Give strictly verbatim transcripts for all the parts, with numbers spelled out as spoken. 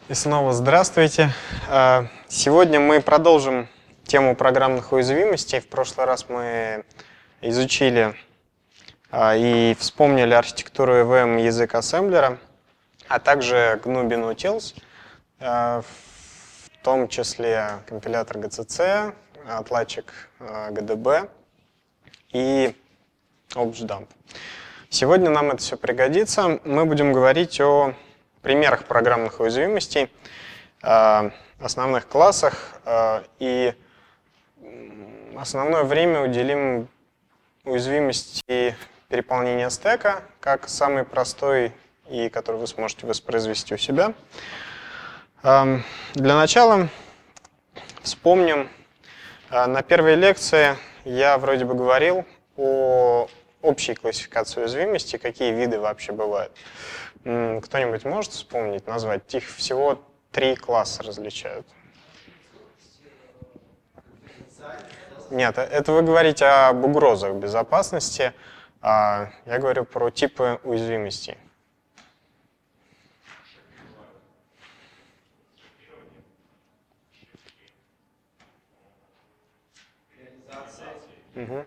И снова здравствуйте. Сегодня мы продолжим тему программных уязвимостей. В прошлый раз мы изучили и вспомнили архитектуру и ви эм язык ассемблера, а также джи эн ю би Utils, в том числе компилятор джи си си, отладчик джи ди би и ObjDump. Сегодня нам это все пригодится. Мы будем говорить о примерах программных уязвимостей, основных классах, и основное время уделим уязвимости переполнения стека, как самый простой и который вы сможете воспроизвести у себя. Для начала вспомним, на первой лекции я вроде бы говорил о общей классификации уязвимостей, какие виды вообще бывают. Кто-нибудь может вспомнить, назвать? Их всего три класса различают. Нет, это вы говорите об угрозах безопасности, а я говорю про типы уязвимостей. Угу.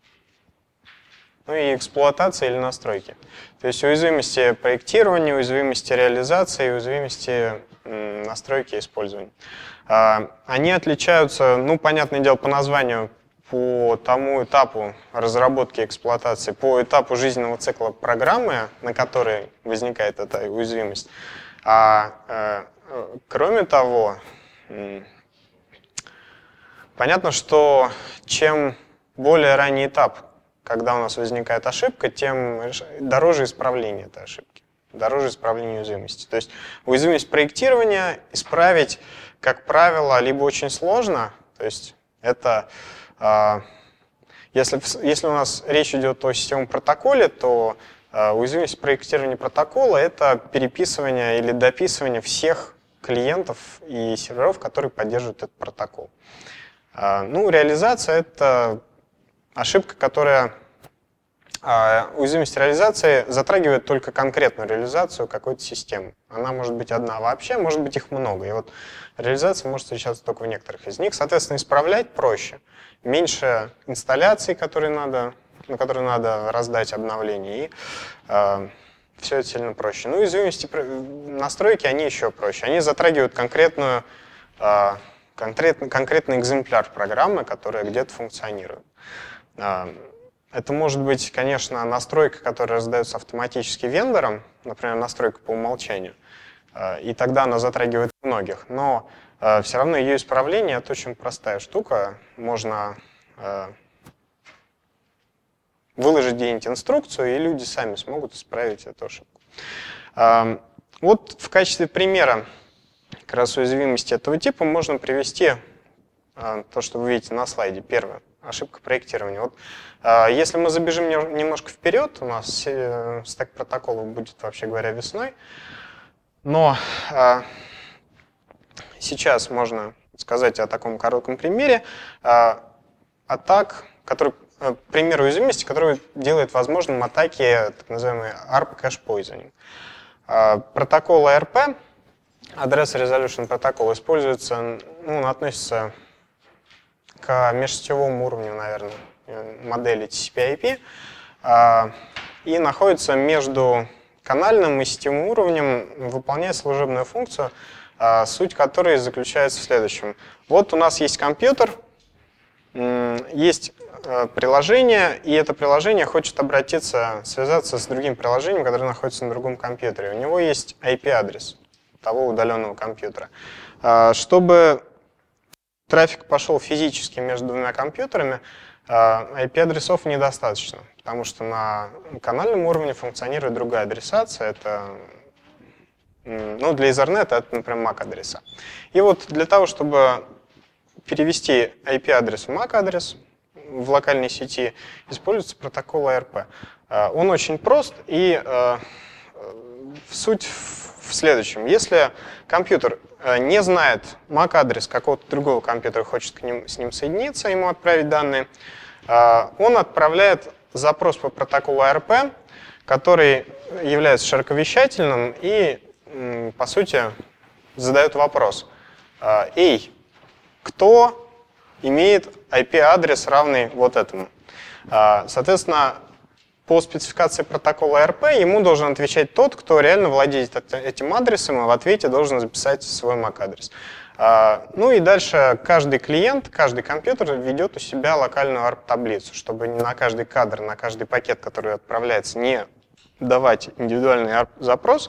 Ну и эксплуатация или настройки. То есть уязвимости проектирования, уязвимости реализации, уязвимости настройки и использования. Они отличаются, ну, понятное дело, по названию, по тому этапу разработки эксплуатации, по этапу жизненного цикла программы, на которой возникает эта уязвимость. А кроме того, понятно, что чем более ранний этап, когда у нас возникает ошибка, тем дороже исправление этой ошибки, дороже исправление уязвимости. То есть уязвимость проектирования исправить, как правило, либо очень сложно, то есть это, если, если у нас речь идет о системном протоколе, то уязвимость проектирования протокола — это переписывание или дописывание всех клиентов и серверов, которые поддерживают этот протокол. Ну, реализация — это ошибка, которая, а, уязвимость реализации затрагивает только конкретную реализацию какой-то системы. Она может быть одна вообще, может быть их много. И вот реализация может встречаться только в некоторых из них. Соответственно, исправлять проще. Меньше инсталляций, которые надо, на которые надо раздать обновления. И а, все это сильно проще. Ну, уязвимости настройки, они еще проще. Они затрагивают конкретную, а, конкретный, конкретный экземпляр программы, которая где-то функционирует. Это может быть, конечно, настройка, которая раздается автоматически вендором, например, настройка по умолчанию, и тогда она затрагивает многих. Но все равно ее исправление — это очень простая штука. Можно выложить где-нибудь инструкцию, и люди сами смогут исправить эту ошибку. Вот в качестве примера как раз уязвимости этого типа можно привести то, что вы видите на слайде. Первое. Ошибка проектирования. Вот, э, если мы забежим немножко вперед, у нас э, стек протоколов будет, вообще говоря, весной. Но э, сейчас можно сказать о таком коротком примере э, атак, который, э, пример уязвимости, который делает возможным атаки, так называемый эй ар пи Cache Poisoning. Э, протокол эй ар пи, Address Resolution Protocol, используется, ну, он относится к межсетевому уровню, наверное, модели ти си пи ай пи, и находится между канальным и сетевым уровнем, выполняя служебную функцию, суть которой заключается в следующем. Вот у нас есть компьютер, есть приложение, и это приложение хочет обратиться, связаться с другим приложением, которое находится на другом компьютере. У него есть ай пи-адрес того удаленного компьютера. Чтобы трафик пошел физически между двумя компьютерами, ай пи-адресов недостаточно, потому что на канальном уровне функционирует другая адресация. Это, ну, для Ethernet это, например, мак-адреса. И вот для того, чтобы перевести ай пи-адрес в мак-адрес в локальной сети, используется протокол эй ар пи. Он очень прост, и суть в следующем. Если компьютер не знает мак-адрес какого-то другого компьютера, хочет к ним, с ним соединиться, ему отправить данные, он отправляет запрос по протоколу эй ар пи, который является широковещательным и, по сути, задает вопрос: «Эй, кто имеет ай пи-адрес, равный вот этому?» Соответственно, по спецификации протокола эй ар пи ему должен отвечать тот, кто реально владеет этим адресом, и в ответе должен записать свой эм эй си-адрес. Ну и дальше каждый клиент, каждый компьютер ведет у себя локальную эй ар пи-таблицу, чтобы на каждый кадр, на каждый пакет, который отправляется, не давать индивидуальный эй ар пи-запрос.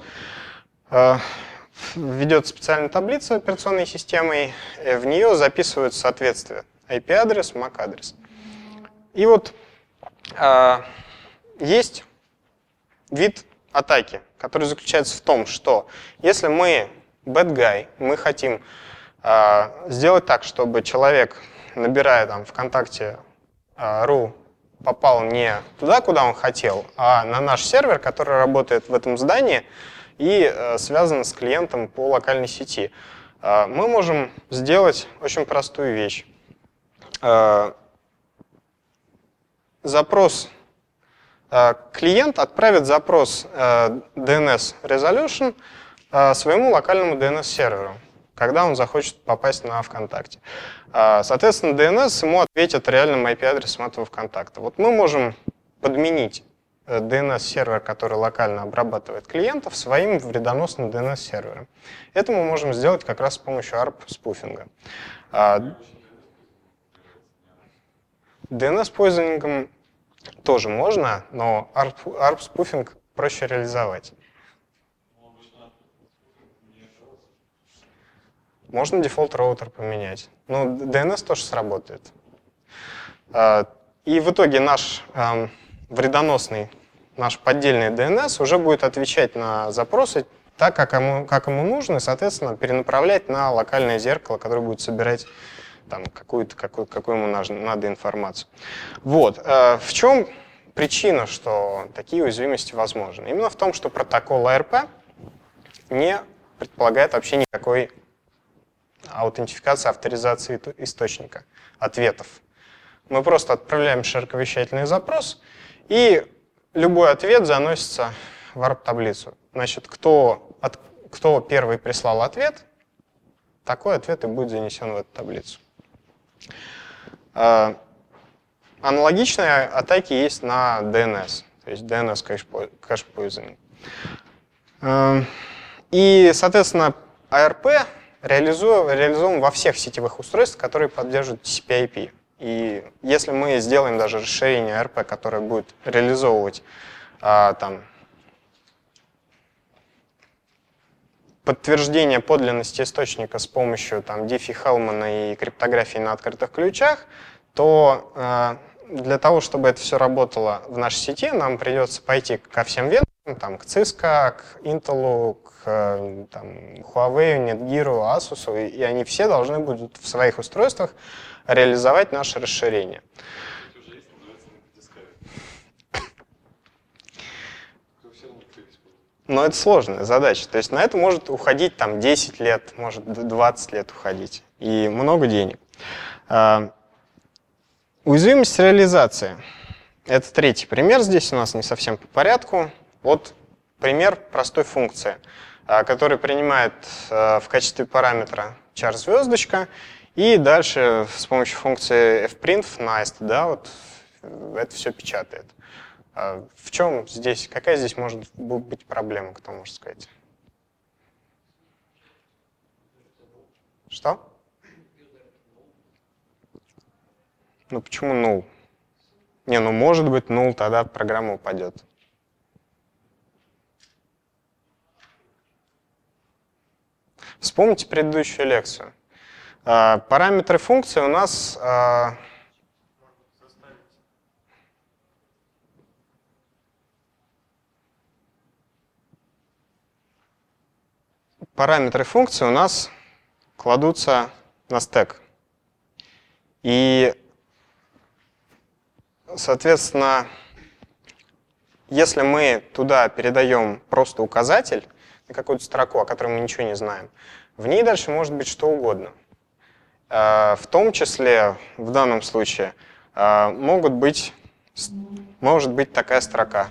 Ведет специальная таблица операционной системой, в нее записывают соответствие ай пи-адрес, эм эй си-адрес. И вот а, есть вид атаки, который заключается в том, что если мы bad guy, мы хотим а, сделать так, чтобы человек, набирая там ВКонтакте а, ру, попал не туда, куда он хотел, а на наш сервер, который работает в этом здании и а, связан с клиентом по локальной сети, а, мы можем сделать очень простую вещь. А, запрос Клиент отправит запрос ди эн эс Resolution своему локальному ди эн эс-серверу, когда он захочет попасть на ВКонтакте. Соответственно, ди эн эс ему ответит реальным ай пи-адресом этого ВКонтакта. Вот мы можем подменить ди эн эс-сервер, который локально обрабатывает клиентов, своим вредоносным ди эн эс-сервером. Это мы можем сделать как раз с помощью эй ар пи-спуфинга. ди эн эс-пойзонингом тоже можно, но эй ар пи-спуфинг проще реализовать. Можно дефолт-роутер поменять. Ну, ди эн эс тоже сработает. И в итоге наш э, вредоносный, наш поддельный ди эн эс уже будет отвечать на запросы так, как ему, как ему нужно, и, соответственно, перенаправлять на локальное зеркало, которое будет собирать там какую-то, какую, какую ему надо, надо информацию. Вот. В чем причина, что такие уязвимости возможны? Именно в том, что протокол эй ар пи не предполагает вообще никакой аутентификации, авторизации источника, ответов. Мы просто отправляем широковещательный запрос, и любой ответ заносится в эй ар пи-таблицу. Значит, кто, от, кто первый прислал ответ, такой ответ и будет занесен в эту таблицу. Аналогичные атаки есть на ди эн эс, то есть ди эн эс кэш-пойзонинг. И, соответственно, эй ар пи реализован во всех сетевых устройствах, которые поддерживают ти си пи ай пи. И если мы сделаем даже расширение эй ар пи, которое будет реализовывать там, подтверждение подлинности источника с помощью там, Диффи-Хеллмана и криптографии на открытых ключах, то э, для того, чтобы это все работало в нашей сети, нам придется пойти ко всем вендорам, там, к Cisco, к Intel, к там, Huawei, Netgear, Asus, и они все должны будут в своих устройствах реализовать наше расширение. Но это сложная задача. То есть на это может уходить там, десять лет, может двадцать лет уходить. И много денег. А, уязвимость реализации. Это третий пример. Здесь у нас не совсем по порядку. Вот пример простой функции, а, который принимает а, в качестве параметра char звездочка. И дальше с помощью функции fprint на std вот, это все печатает. В чем здесь, какая здесь может быть проблема, кто может сказать? Что? Ну почему null? Не, ну может быть null, тогда программа упадет. Вспомните предыдущую лекцию. Параметры функции у нас... Параметры функции у нас кладутся на стэк. И, соответственно, если мы туда передаем просто указатель на какую-то строку, о которой мы ничего не знаем, в ней дальше может быть что угодно. В том числе, в данном случае, могут быть, может быть такая строка.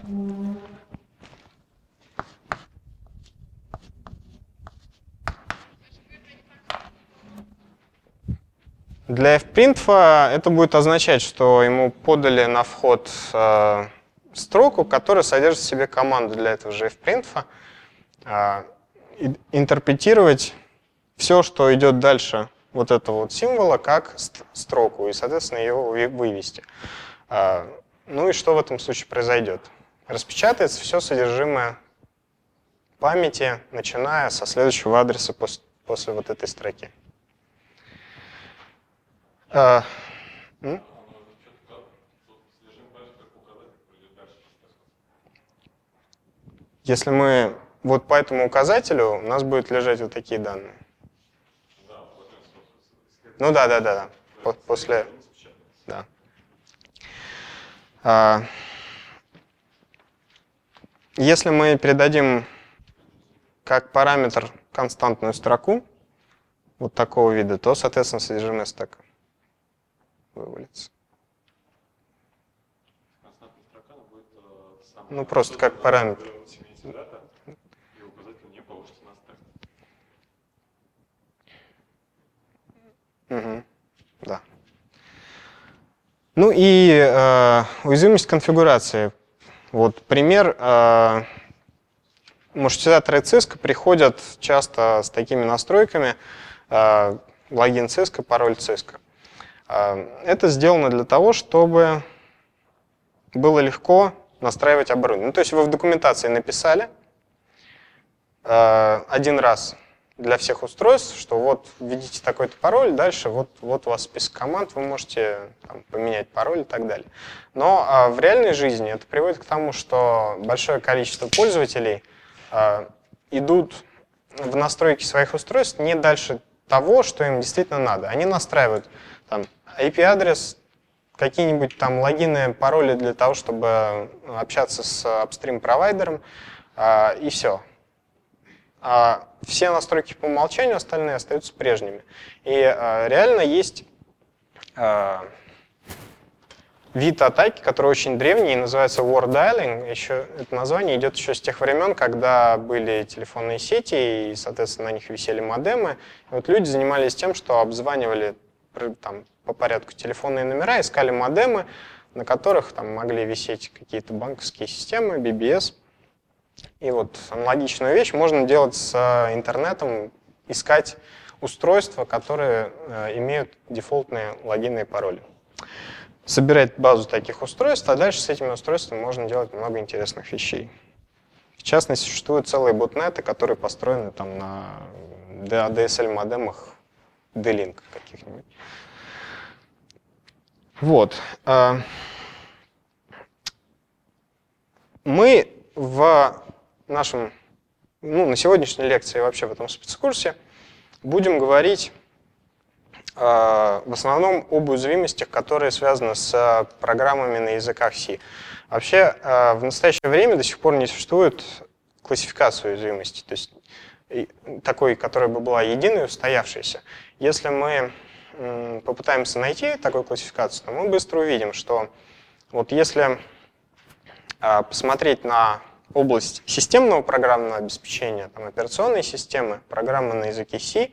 Для fprintf это будет означать, что ему подали на вход э, строку, которая содержит в себе команду для этого же fprintf, э, интерпретировать все, что идет дальше вот этого вот символа, как строку, и, соответственно, его вывести. Э, ну и что в этом случае произойдет? Распечатается все содержимое памяти, начиная со следующего адреса после, после вот этой строки. А, Если мы вот по этому указателю, у нас будут лежать вот такие данные. Ну да, да, да, да. После. Да. А, если мы передадим как параметр константную строку вот такого вида, то, соответственно, содержимое стека вывалится. Ну, просто как параметр. Угу. Да. Ну и э, уязвимость конфигурации. Вот пример. Э, маршрутизаторы Cisco приходят часто с такими настройками: э, логин Cisco, пароль Cisco. Э, это сделано для того, чтобы было легко настраивать оборудование. Ну, то есть вы в документации написали э, один раз для всех устройств, что вот введите такой-то пароль, дальше вот, вот у вас список команд, вы можете там поменять пароль и так далее. Но э, в реальной жизни это приводит к тому, что большое количество пользователей э, идут в настройки своих устройств не дальше того, что им действительно надо. Они настраивают там ай пи-адрес, какие-нибудь там логины, пароли для того, чтобы общаться с апстрим-провайдером, э, и все. А все настройки по умолчанию остальные остаются прежними. И э, реально есть э, вид атаки, который очень древний, называется war dialing. Еще, это название идет еще с тех времен, когда были телефонные сети, и, соответственно, на них висели модемы. И вот люди занимались тем, что обзванивали там, по порядку телефонные номера, искали модемы, на которых там, могли висеть какие-то банковские системы, би би эс. И вот аналогичную вещь можно делать с интернетом, искать устройства, которые э, имеют дефолтные логины и пароли. Собирать базу таких устройств, а дальше с этими устройствами можно делать много интересных вещей. В частности, существуют целые ботнеты, которые построены там, на ди эс эл-модемах D-Link каких-нибудь. Вот. Мы в нашем, ну, на сегодняшней лекции и вообще в этом спецкурсе будем говорить э, в основном об уязвимостях, которые связаны с программами на языках C. Вообще, э, в настоящее время до сих пор не существует классификации уязвимостей, то есть такой, которая бы была единой, устоявшейся. Если мы э, попытаемся найти такую классификацию, то мы быстро увидим, что вот если э, посмотреть на область системного программного обеспечения, там, операционной системы, программы на языке C,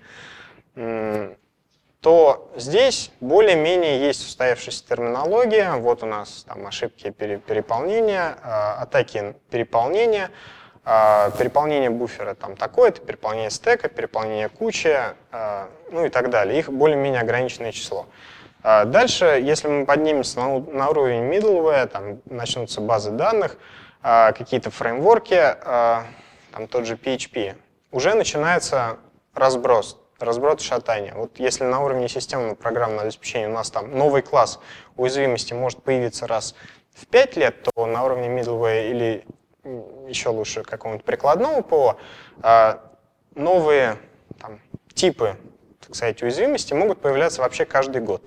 то здесь более-менее есть устоявшаяся терминология. Вот у нас там ошибки переполнения, атаки переполнения, переполнение буфера там такое-то, переполнение стека, переполнение кучи, ну и так далее. Их более-менее ограниченное число. Дальше, если мы поднимемся на, на уровень middleware, там начнутся базы данных, какие-то фреймворки, там тот же пи эйч пи, уже начинается разброс, разброс шатания. Вот если на уровне системного программного обеспечения у нас там новый класс уязвимости может появиться раз в пять лет, то на уровне middleware или еще лучше какого-нибудь прикладного ПО новые там, типы, так сказать, уязвимости могут появляться вообще каждый год.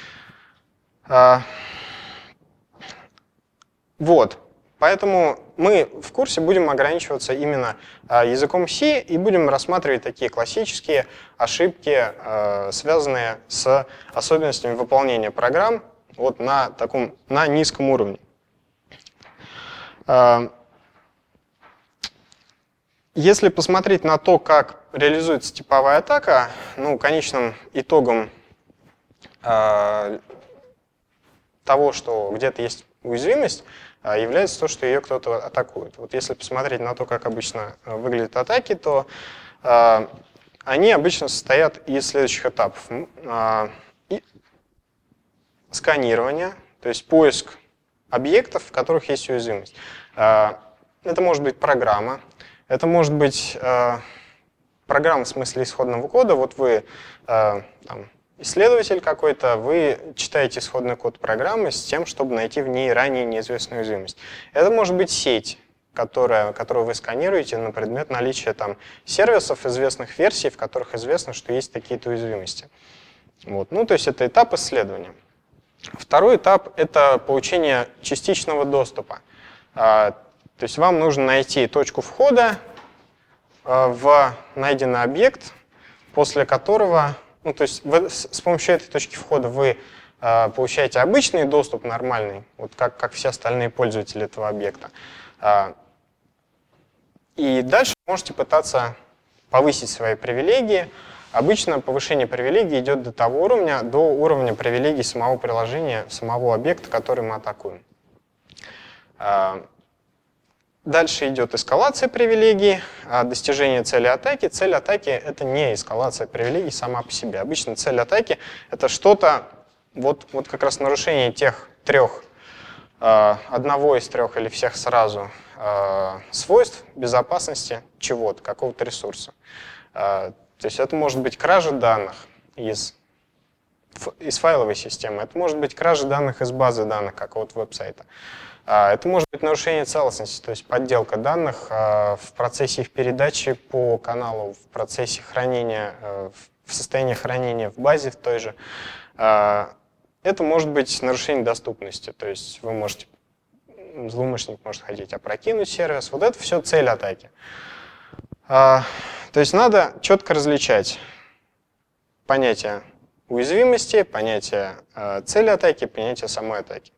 Вот. Поэтому мы в курсе будем ограничиваться именно языком C и будем рассматривать такие классические ошибки, связанные с особенностями выполнения программ вот на таком, на низком уровне. Если посмотреть на то, как реализуется типовая атака, ну, конечным итогом того, что где-то есть уязвимость, является то, что ее кто-то атакует. Вот если посмотреть на то, как обычно выглядят атаки, то они обычно состоят из следующих этапов. Сканирование, то есть поиск объектов, в которых есть уязвимость. Это может быть программа, это может быть программа в смысле исходного кода. Вот вы там, исследователь какой-то, вы читаете исходный код программы с тем, чтобы найти в ней ранее неизвестную уязвимость. Это может быть сеть, которая, которую вы сканируете на предмет наличия там, сервисов, известных версий, в которых известно, что есть такие-то уязвимости. Вот. Ну, то есть это этап исследования. Второй этап — это получение частичного доступа. То есть вам нужно найти точку входа в найденный объект, после которого, ну, то есть вы, с помощью этой точки входа вы получаете обычный доступ, нормальный, вот как, как все остальные пользователи этого объекта. И дальше можете пытаться повысить свои привилегии. Обычно повышение привилегий идет до того уровня, до уровня привилегий самого приложения, самого объекта, который мы атакуем. Дальше идет эскалация привилегий, достижение цели атаки. Цель атаки — это не эскалация привилегий сама по себе. Обычно цель атаки — это что-то, вот, вот как раз нарушение тех трех, одного из трех или всех сразу свойств безопасности чего-то, какого-то ресурса. То есть это может быть кража данных из, из файловой системы, это может быть кража данных из базы данных какого-то веб-сайта. Это может быть нарушение целостности, то есть подделка данных в процессе их передачи по каналу, в процессе хранения, в состоянии хранения в базе в той же. Это может быть нарушение доступности, то есть вы можете, злоумышленник может хотеть опрокинуть сервис. Вот это все цель атаки. То есть надо четко различать понятие уязвимости, понятие цели атаки, понятие самой атаки.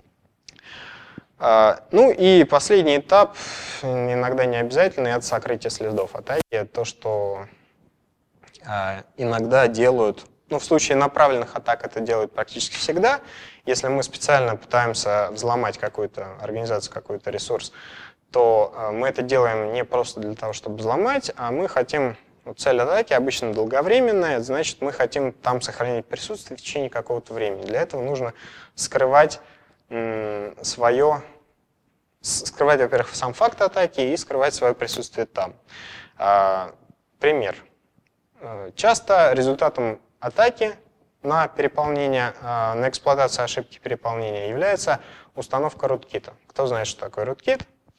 Ну и последний этап, иногда не обязательный, это сокрытие следов атаки. Это то, что иногда делают, ну в случае направленных атак это делают практически всегда. Если мы специально пытаемся взломать какую-то организацию, какой-то ресурс, то мы это делаем не просто для того, чтобы взломать, а мы хотим, ну, цель атаки обычно долговременная, значит, мы хотим там сохранить присутствие в течение какого-то времени. Для этого нужно скрывать м, свое, скрывать, во-первых, сам факт атаки и скрывать свое присутствие там. А, пример. Часто результатом атаки на переполнение, на эксплуатацию ошибки переполнения является установка руткита. Кто знает, что такое руткит?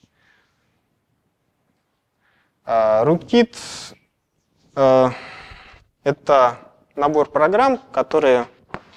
Rootkit uh, — это набор программ, которые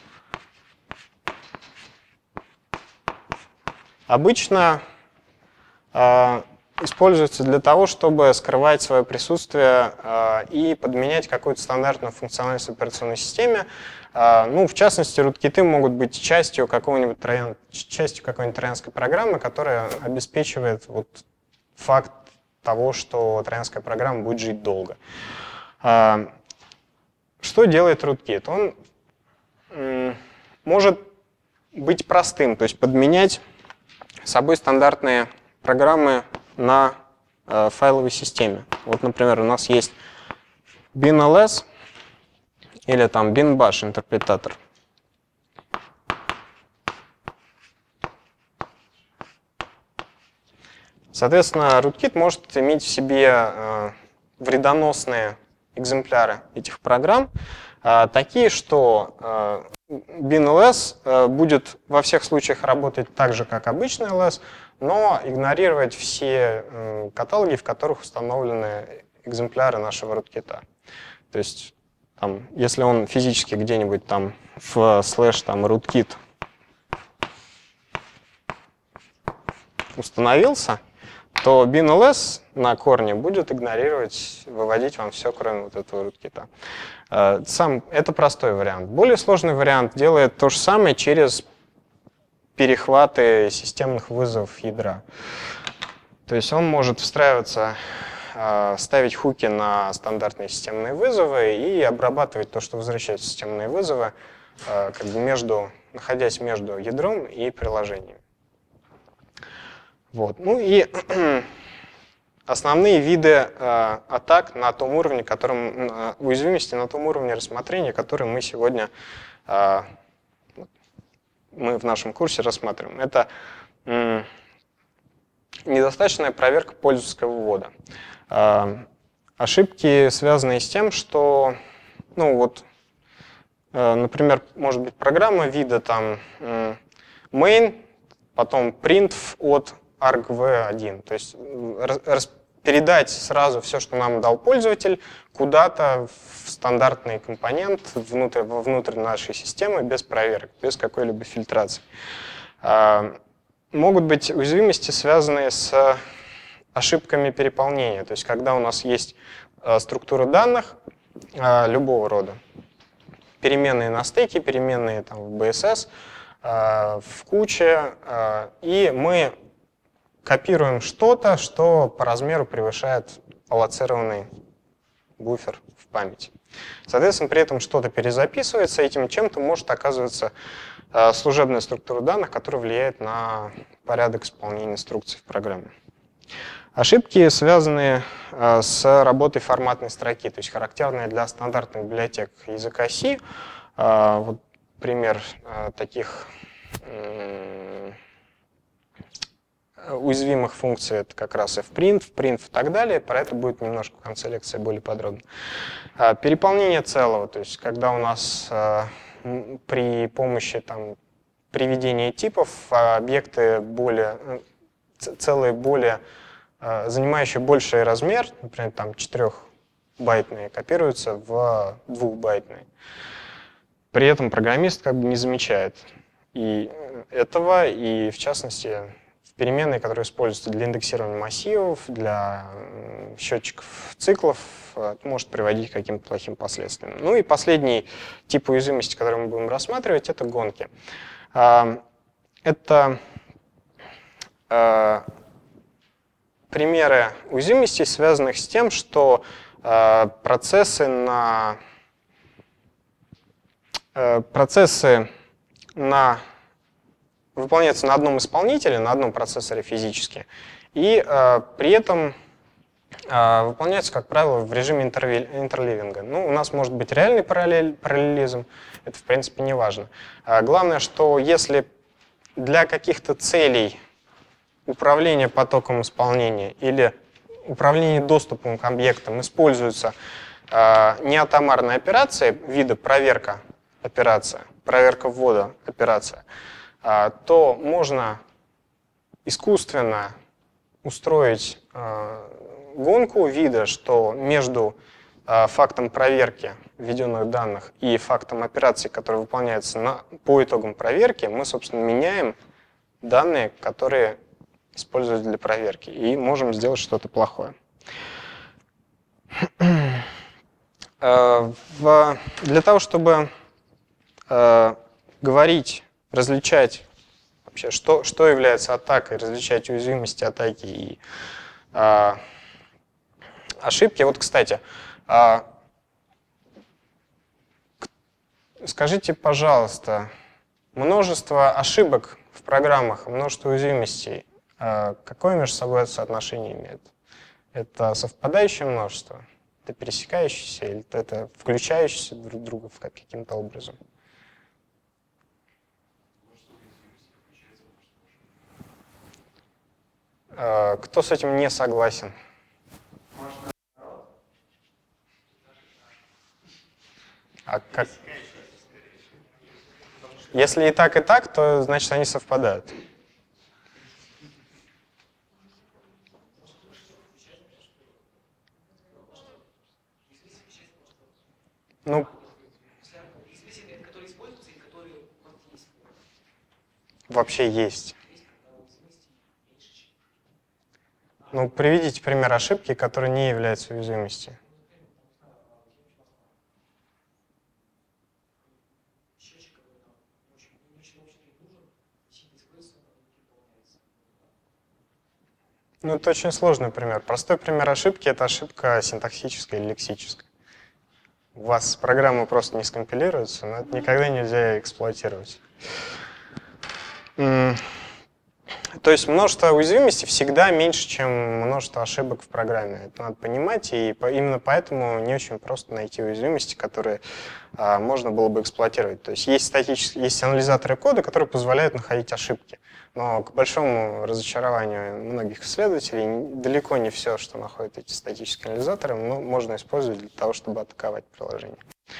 обычно uh, используются для того, чтобы скрывать свое присутствие uh, и подменять какую-то стандартную функциональность в операционной системе. Uh, ну, в частности, руткиты могут быть частью какого-нибудь троян, частью какой-нибудь троянской программы, которая обеспечивает вот факт того, что троянская программа будет жить долго. Что делает rootkit? Он может быть простым, то есть подменять собой стандартные программы на файловой системе. Вот, например, у нас есть binls или там binbash интерпретатор. Соответственно, rootkit может иметь в себе э, вредоносные экземпляры этих программ, э, такие, что э, binls э, будет во всех случаях работать так же, как обычный эл эс, но игнорировать все э, каталоги, в которых установлены экземпляры нашего rootkit. То есть, там, если он физически где-нибудь там в слэш там, rootkit установился, то binls на корне будет игнорировать, выводить вам все, кроме вот этого rootkit. Сам, это простой вариант. Более сложный вариант делает то же самое через перехваты системных вызовов ядра. То есть он может встраиваться, ставить хуки на стандартные системные вызовы и обрабатывать то, что возвращают системные вызовы, как бы между, находясь между ядром и приложением. Вот. Ну и основные виды э, атак на том уровне, которым, э, уязвимости на том уровне рассмотрения, который мы сегодня э, мы в нашем курсе рассматриваем. Это э, недостаточная проверка пользовательского ввода. Э, ошибки, связанные с тем, что, ну вот, э, например, может быть программа вида там э, main, потом print от argv один, то есть рас, передать сразу все, что нам дал пользователь, куда-то в стандартный компонент внутрь, внутрь нашей системы без проверок, без какой-либо фильтрации. А, могут быть уязвимости, связанные с ошибками переполнения, то есть когда у нас есть а, структура данных а, любого рода, переменные на стеке, переменные там, в би эс эс, а, в куче, а, и мы копируем что-то, что по размеру превышает аллоцированный буфер в памяти. Соответственно, при этом что-то перезаписывается, этим чем-то может оказываться э, служебная структура данных, которая влияет на порядок исполнения инструкций в программе. Ошибки, связанные э, с работой форматной строки, то есть характерные для стандартных библиотек языка C. Э, вот пример э, таких э, уязвимых функций — это как раз fprint, fprint и так далее. Про это будет немножко в конце лекции более подробно. Переполнение целого, то есть когда у нас при помощи там, приведения типов объекты более, целые более, занимающие больший размер, например, там четырехбайтные, копируются в двухбайтные. При этом программист как бы не замечает и этого, и в частности переменные, которые используются для индексирования массивов, для счетчиков циклов, может приводить к каким-то плохим последствиям. Ну и последний тип уязвимости, который мы будем рассматривать, это гонки. Это примеры уязвимостей, связанных с тем, что процессы на процессы на выполняется на одном исполнителе, на одном процессоре физически, и э, при этом э, выполняется, как правило, в режиме интерливинга. Ну, у нас может быть реальный параллель, параллелизм, это, в принципе, не важно. А главное, что если для каких-то целей управления потоком исполнения или управления доступом к объектам используются э, неатомарные операции вида проверка операция, проверка ввода операция, то можно искусственно устроить гонку вида, что между фактом проверки введенных данных и фактом операций, которые выполняются на, по итогам проверки, мы, собственно, меняем данные, которые используются для проверки, и можем сделать что-то плохое. Для того, чтобы говорить, различать вообще, что, что является атакой, различать уязвимости атаки и а, ошибки. Вот, кстати, а, скажите, пожалуйста, множество ошибок в программах, множество уязвимостей, а, какое между собой соотношение имеет? Это совпадающее множество, это пересекающееся, или это включающееся друг друга каким-то образом? Кто с этим не согласен? А как? Если и так, и так, то значит они совпадают. Ну, вообще есть. Ну, приведите пример ошибки, которая не является уязвимостью. Ну, это очень сложный пример. Простой пример ошибки — это ошибка синтаксическая или лексическая. у вас программа просто не скомпилируется, но это никогда нельзя эксплуатировать. То есть множество уязвимостей всегда меньше, чем множество ошибок в программе. Это надо понимать, и именно поэтому не очень просто найти уязвимости, которые а, можно было бы эксплуатировать. То есть есть, статические, есть анализаторы кода, которые позволяют находить ошибки. Но к большому разочарованию многих исследователей далеко не все, что находят эти статические анализаторы, но можно использовать для того, чтобы атаковать приложение.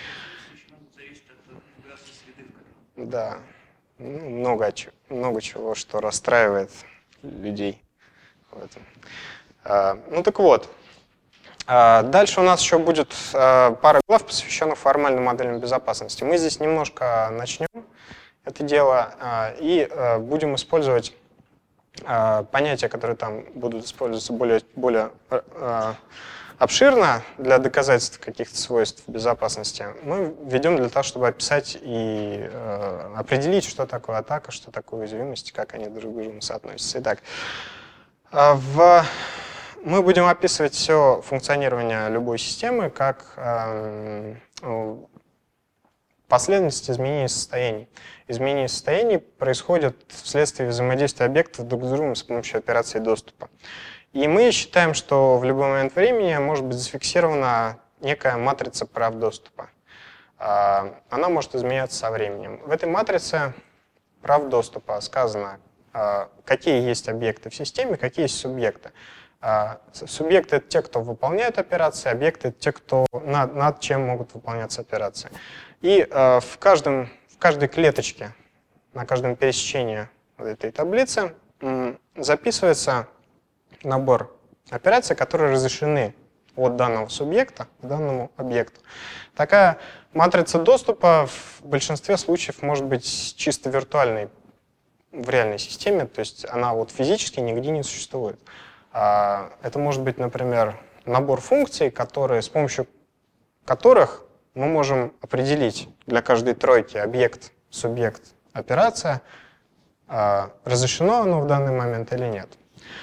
Да. Ну, много, много чего, что расстраивает людей в этом. А, ну так вот, а, дальше у нас еще будет а, пара глав, посвященных формальным моделям безопасности. Мы здесь немножко начнем это дело а, и а, будем использовать а, понятия, которые там будут использоваться более, более а, обширно для доказательства каких-то свойств безопасности. Мы ведем для того, чтобы описать и э, определить, что такое атака, что такое уязвимость, как они друг к другу соотносятся. Итак, в... мы будем описывать все функционирование любой системы как э, последовательность изменений состояний. Изменения состояний происходят вследствие взаимодействия объектов друг с другом с помощью операции доступа. И мы считаем, что в любой момент времени может быть зафиксирована некая матрица прав доступа. Она может изменяться со временем. В этой матрице прав доступа сказано, какие есть объекты в системе, какие есть субъекты. Субъекты — это те, кто выполняют операции, объекты — это те, кто над, над чем могут выполняться операции. И в, каждом, в каждой клеточке, на каждом пересечении вот этой таблицы записывается набор операций, которые разрешены от данного субъекта к данному объекту. Такая матрица доступа в большинстве случаев может быть чисто виртуальной в реальной системе, то есть она вот физически нигде не существует. Это может быть, например, набор функций, которые, с помощью которых мы можем определить для каждой тройки объект, субъект, операция, разрешено оно в данный момент или нет.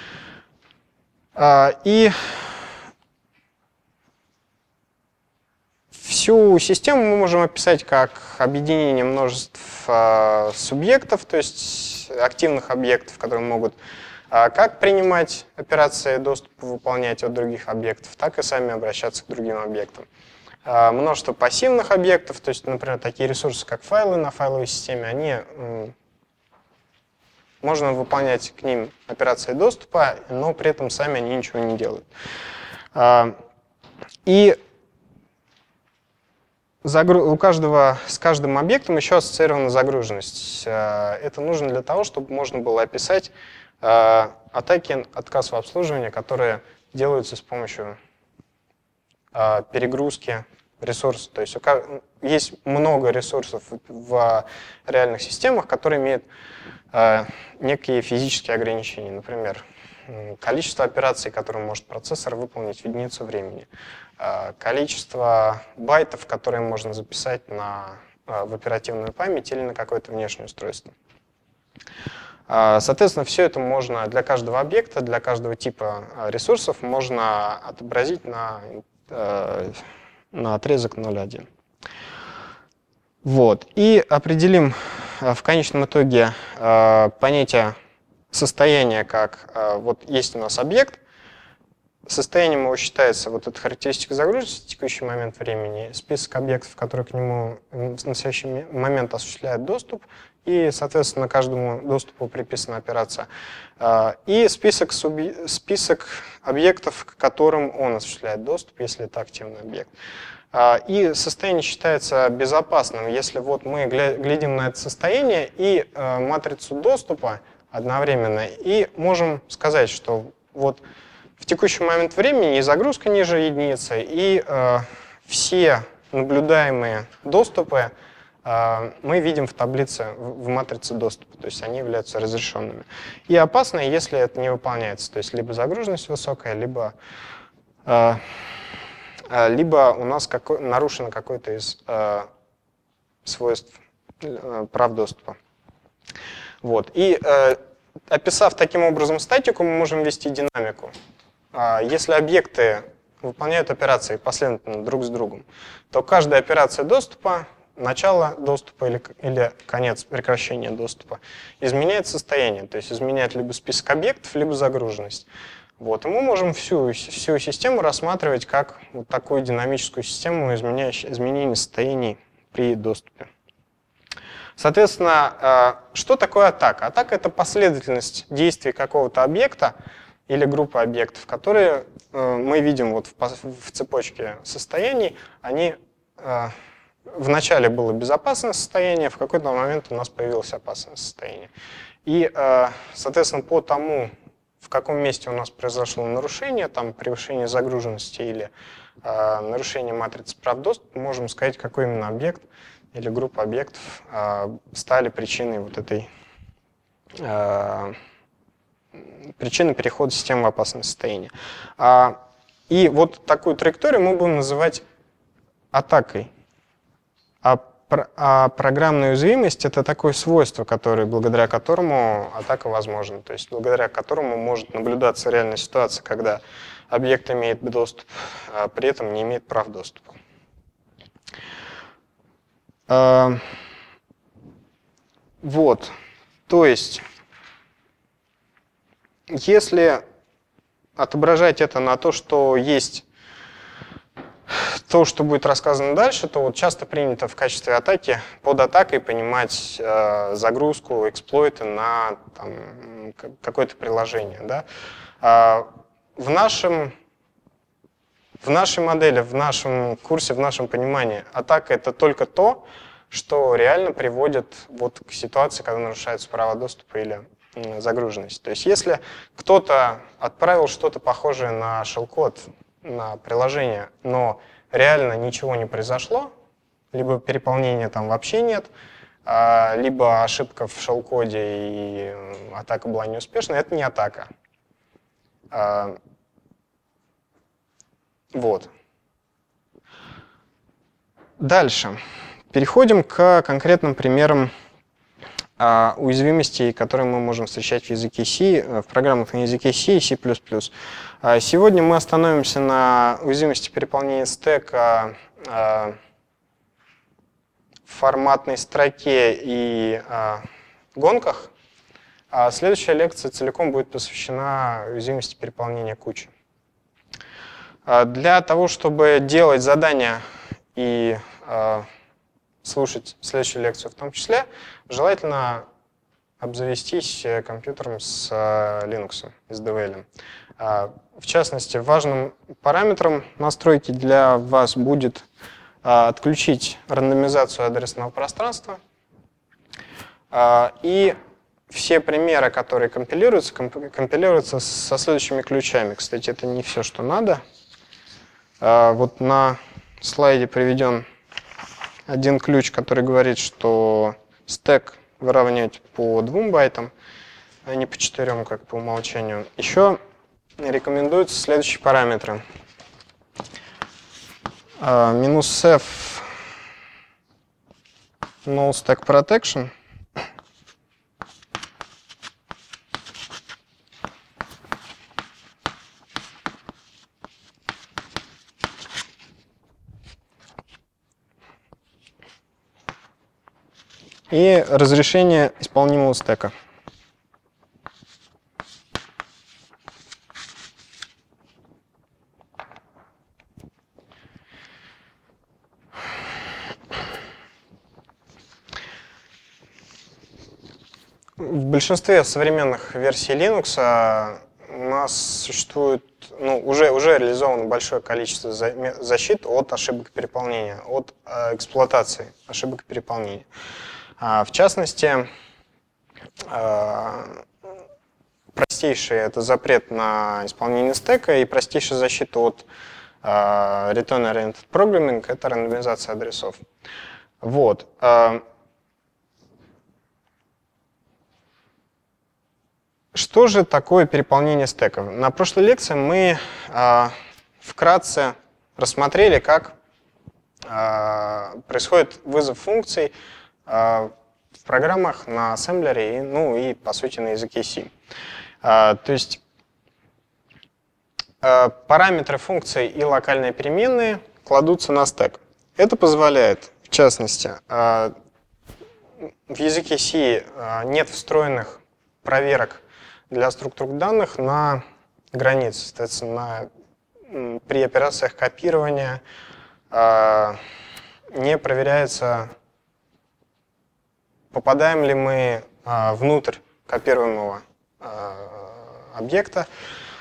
И всю систему мы можем описать как объединение множеств субъектов, то есть активных объектов, которые могут как принимать операции доступа, выполнять от других объектов, так и сами обращаться к другим объектам. Множество пассивных объектов, то есть, например, такие ресурсы, как файлы на файловой системе, они... Можно выполнять к ним операции доступа, но при этом сами они ничего не делают. И у каждого, с каждым объектом еще ассоциирована загруженность. Это нужно для того, чтобы можно было описать атаки от кассового обслуживания, которые делаются с помощью перегрузки ресурсов. То есть есть много ресурсов в реальных системах, которые имеют некие физические ограничения. Например, количество операций, которые может процессор выполнить в единицу времени, количество байтов, которые можно записать на, в оперативную память или на какое-то внешнее устройство. Соответственно, все это можно для каждого объекта, для каждого типа ресурсов можно отобразить на, на отрезок ноль один. Вот. И определим в конечном итоге понятие состояния, как вот есть у нас объект, состоянием его считается вот эта характеристика загруженности в текущий момент времени, список объектов, которые к нему в настоящий момент осуществляют доступ, и, соответственно, каждому доступу приписана операция, и список, субъ... список объектов, к которым он осуществляет доступ, если это активный объект. И состояние считается безопасным, если вот мы глядим на это состояние и матрицу доступа одновременно, и можем сказать, что вот в текущий момент времени и загрузка ниже единицы, и э, все наблюдаемые доступы э, мы видим в таблице, в, в матрице доступа, то есть они являются разрешенными. И опасно, если это не выполняется, то есть либо загруженность высокая, либо, э, э, либо у нас какой, нарушено какое-то из э, свойств э, прав доступа. Вот. И э, описав таким образом статику, мы можем ввести динамику. Если объекты выполняют операции последовательно друг с другом, то каждая операция доступа, начало доступа или, или конец прекращения доступа, изменяет состояние, то есть изменяет либо список объектов, либо загруженность. Вот. И мы можем всю, всю систему рассматривать как вот такую динамическую систему изменения состояний при доступе. Соответственно, что такое атака? Атака — это последовательность действий какого-то объекта или группы объектов, которые мы видим вот в цепочке состояний. Они вначале было безопасное состояние, в какой-то момент у нас появилось опасное состояние. И, соответственно, по тому, в каком месте у нас произошло нарушение, там превышение загруженности или э, нарушение матрицы прав доступа, мы можем сказать, какой именно объект или группа объектов э, стали причиной вот этой э, причиной перехода системы в опасное состояние. А, и вот такую траекторию мы будем называть атакой. А А программная уязвимость — это такое свойство, которое, благодаря которому атака возможна, то есть благодаря которому может наблюдаться реальная ситуация, когда объект имеет доступ, а при этом не имеет прав доступа. Вот, то есть, если отображать это на то, что есть то, что будет рассказано дальше, то вот часто принято в качестве атаки под атакой понимать э, загрузку, эксплойты на там, какое-то приложение. Да? А в, нашем, в нашей модели, в нашем курсе, в нашем понимании атака — это только то, что реально приводит вот к ситуации, когда нарушаются права доступа или э, загруженность. То есть если кто-то отправил что-то похожее на шелл-код, на приложение, но реально ничего не произошло, либо переполнения там вообще нет, либо ошибка в шелл-коде и атака была неуспешной, это не атака. Вот. Дальше. Переходим к конкретным примерам Uh, уязвимостей, которые мы можем встречать в языке C, в программах на языке C и C++. Uh, сегодня мы остановимся на уязвимости переполнения стека uh, в форматной строке и uh, гонках. А следующая лекция целиком будет посвящена уязвимости переполнения кучи. Uh, для того, чтобы делать задания и uh, слушать следующую лекцию в том числе, желательно обзавестись компьютером с Linux, с ди ви эл. В частности, важным параметром настройки для вас будет отключить рандомизацию адресного пространства. И все примеры, которые компилируются, компилируются со следующими ключами. Кстати, это не все, что надо. Вот на слайде приведен один ключ, который говорит, что стек выравнивать по двум байтам, а не по четырем, как по умолчанию. Еще рекомендуются следующие параметры. Минус F null stack protection. И разрешение исполнимого стека. В большинстве современных версий Linux у нас существует, ну, уже, уже реализовано большое количество защит от ошибок переполнения, от эксплуатации ошибок переполнения. В частности, простейший — это запрет на исполнение стека, и простейшая защита от Return-Oriented Programming — это рандомизация адресов. Вот. Что же такое переполнение стека? На прошлой лекции мы вкратце рассмотрели, как происходит вызов функций в программах на ассемблере, ну и, по сути, на языке C. То есть параметры функций и локальные переменные кладутся на стэк. Это позволяет, в частности, в языке C нет встроенных проверок для структур данных на границе. Соответственно, при операциях копирования не проверяется, попадаем ли мы внутрь копируемого объекта.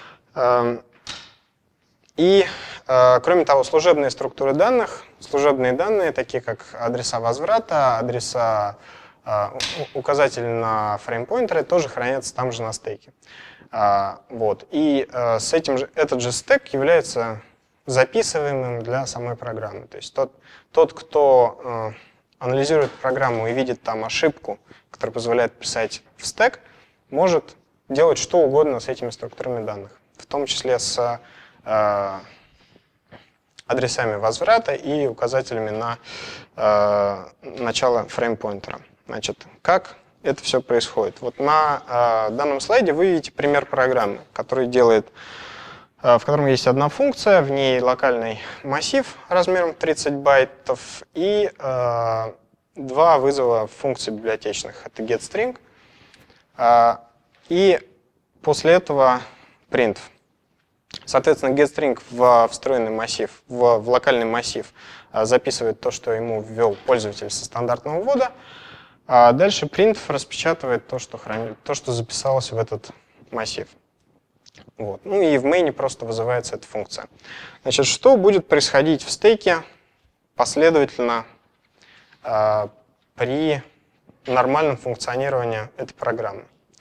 И, кроме того, служебные структуры данных, служебные данные, такие как адреса возврата, адреса, указатели на фреймпоинтеры, тоже хранятся там же на стеке. Вот. И с этим же, этот же стек является записываемым для самой программы. То есть тот, тот кто анализирует программу и видит там ошибку, которая позволяет писать в стек, может делать что угодно с этими структурами данных, в том числе с э, адресами возврата и указателями на э, начало фреймпоинтера. Значит, как это все происходит? Вот на э, данном слайде вы видите пример программы, который делает, э, в котором есть одна функция, в ней локальный массив размером тридцать байтов и э, два вызова функций библиотечных. Это getString. Э, И после этого printf. Соответственно, getString в встроенный массив, в, в локальный массив записывает то, что ему ввел пользователь со стандартного ввода. А дальше printf распечатывает то, что, хранит, то, что записалось в этот массив. Вот. Ну и в main просто вызывается эта функция. Значит, что будет происходить в стеке последовательно а, при нормальном функционировании этой программы?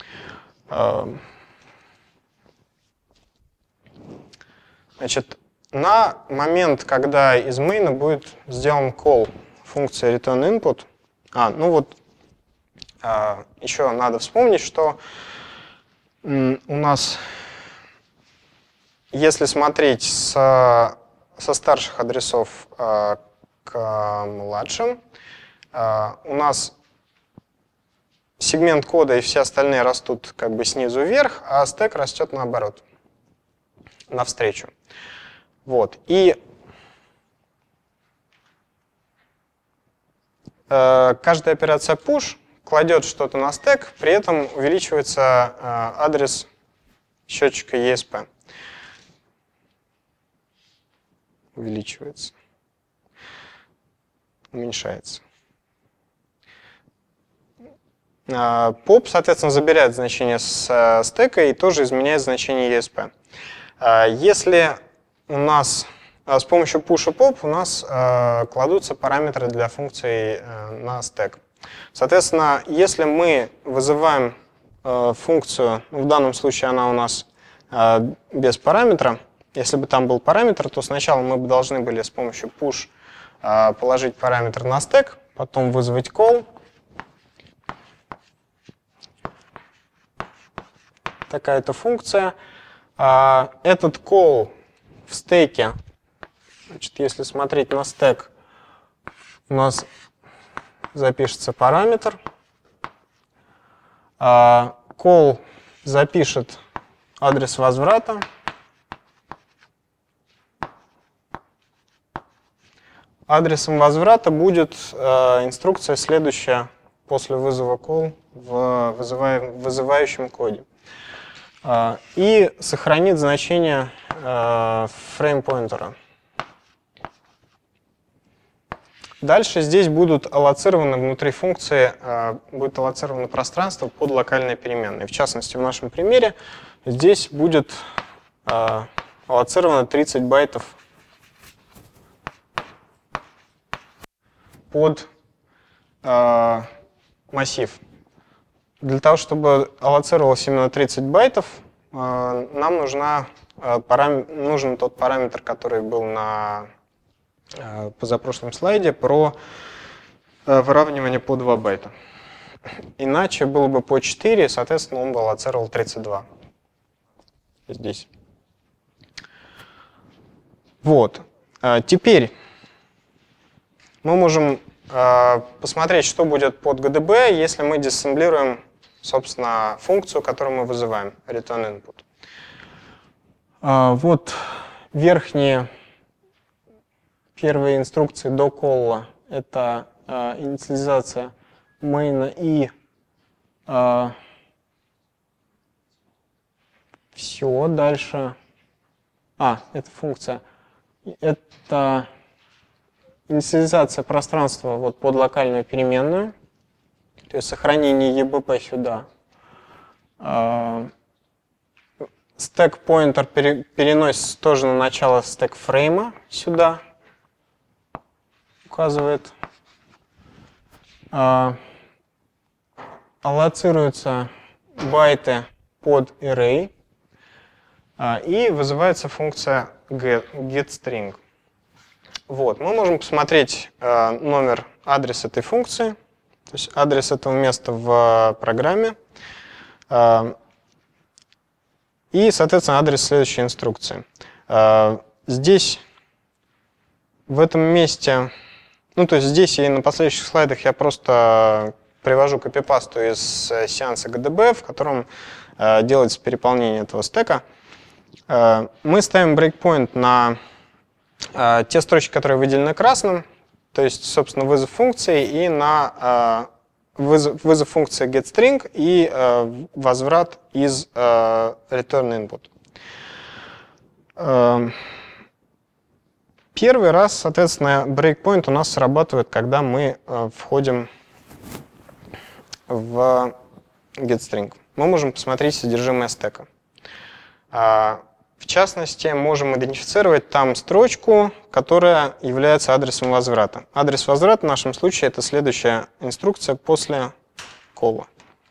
Значит, на момент, когда из main будет сделан call функции returnInput, а, ну вот, а, еще надо вспомнить, что м, у нас, если смотреть с, со старших адресов а, к младшим, а, у нас сегмент кода и все остальные растут как бы снизу вверх, а стек растет наоборот, навстречу. Вот. И э, каждая операция push кладет что-то на стек, при этом увеличивается э, адрес счетчика и эс пи. Увеличивается. Уменьшается. Поп, соответственно, забирает значение с стека и тоже изменяет значение и эс пи. Если у нас с помощью push и pop у нас кладутся параметры для функций на стек. Соответственно, если мы вызываем функцию, в данном случае она у нас без параметра, если бы там был параметр, то сначала мы бы должны были с помощью push положить параметр на стек, потом вызвать call. Такая-то функция. Этот call в стеке, значит, если смотреть на стек, у нас запишется параметр. Call запишет адрес возврата. Адресом возврата будет инструкция следующая после вызова call в вызывающем коде. И сохранит значение фреймпоинтера. Дальше здесь будут аллоцированы внутри функции, будет аллоцировано пространство под локальные переменные. В частности, в нашем примере здесь будет аллоцировано тридцать байтов под массив. Для того, чтобы аллоцировалось именно тридцать байтов, нам нужна, нужен тот параметр, который был на позапрошлом слайде, про выравнивание по два байта. Иначе было бы по четыре, соответственно, он бы аллоцировал тридцать два. Здесь. Вот. Теперь мы можем посмотреть, что будет под джи ди би, если мы диссемблируем, собственно, функцию, которую мы вызываем, returnInput. Вот верхние первые инструкции до колла. Это инициализация мейна и все дальше. А, это функция. Это инициализация пространства вот под локальную переменную. То есть сохранение и би пи сюда. Stack pointer пере, переносится тоже на начало stack фрейма сюда. Указывает. А, аллоцируются байты под array. А, и вызывается функция get, getString. Вот, мы можем посмотреть а, номер, адрес этой функции. То есть адрес этого места в программе. А, и, соответственно, адрес следующей инструкции. А, здесь, в этом месте, ну, то есть здесь и на последующих слайдах я просто привожу копипасту из сеанса джи ди би, в котором а, делается переполнение этого стека. А, мы ставим breakpoint на а, те строчки, которые выделены красным, то есть, собственно, вызов функции и на а, вызов, вызов функции getString и а, возврат из а, return input. А, первый раз, соответственно, breakpoint у нас срабатывает, когда мы а, входим в getString. Мы можем посмотреть содержимое стека. А, В частности, можем идентифицировать там строчку, которая является адресом возврата. Адрес возврата в нашем случае это следующая инструкция после колла.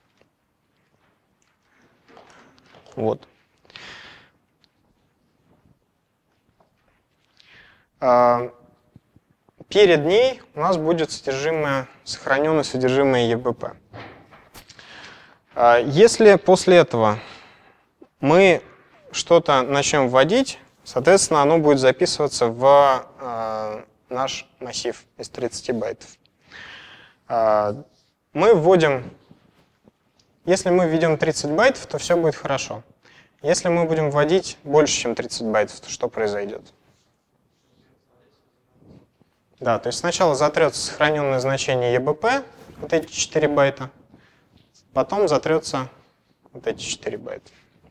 Вот. Перед ней у нас будет содержимое, сохраненное содержимое и би пи. Если после этого мы что-то начнем вводить, соответственно, оно будет записываться в э, наш массив из тридцати байтов. Э, мы вводим, если мы введем тридцать байтов, то все будет хорошо. Если мы будем вводить больше, чем тридцать байтов, то что произойдет? Да, то есть сначала затрется сохраненное значение и би пи, вот эти четыре байта, потом затрется вот эти четыре байта.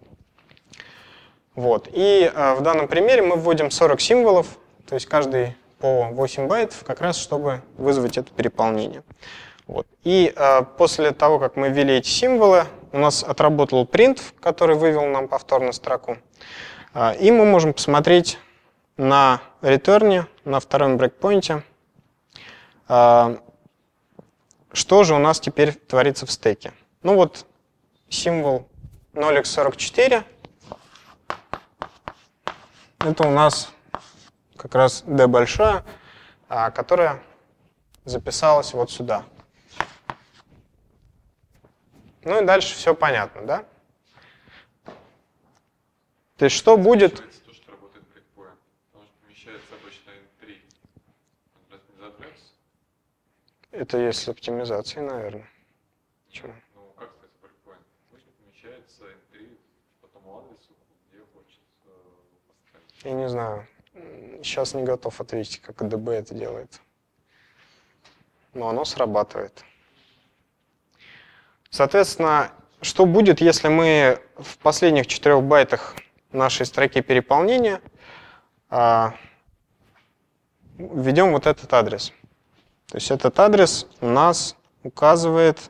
Вот. И э, в данном примере мы вводим сорок символов, то есть каждый по восемь байтов, как раз чтобы вызвать это переполнение. Вот. И э, после того, как мы ввели эти символы, у нас отработал print, который вывел нам повторно строку. Э, и мы можем посмотреть на return, на втором брейкпоинте, э, что же у нас теперь творится в стеке. Ну вот символ ноль икс сорок четыре. Это у нас как раз D большая, которая записалась вот сюда. Ну и дальше все понятно, да? То есть что будет... То, что работает breakpoint, потому что помещается обычно эн три. Он раз не затрется? Это если оптимизации, наверное. Почему? Ну, как сказать breakpoint? Обычно помещается эн три по тому адресу, где хочется поставить. Я не знаю. Сейчас не готов ответить, как эй ди би это делает. Но оно срабатывает. Соответственно, что будет, если мы в последних четырех байтах нашей строки переполнения а, введем вот этот адрес? То есть этот адрес у нас указывает,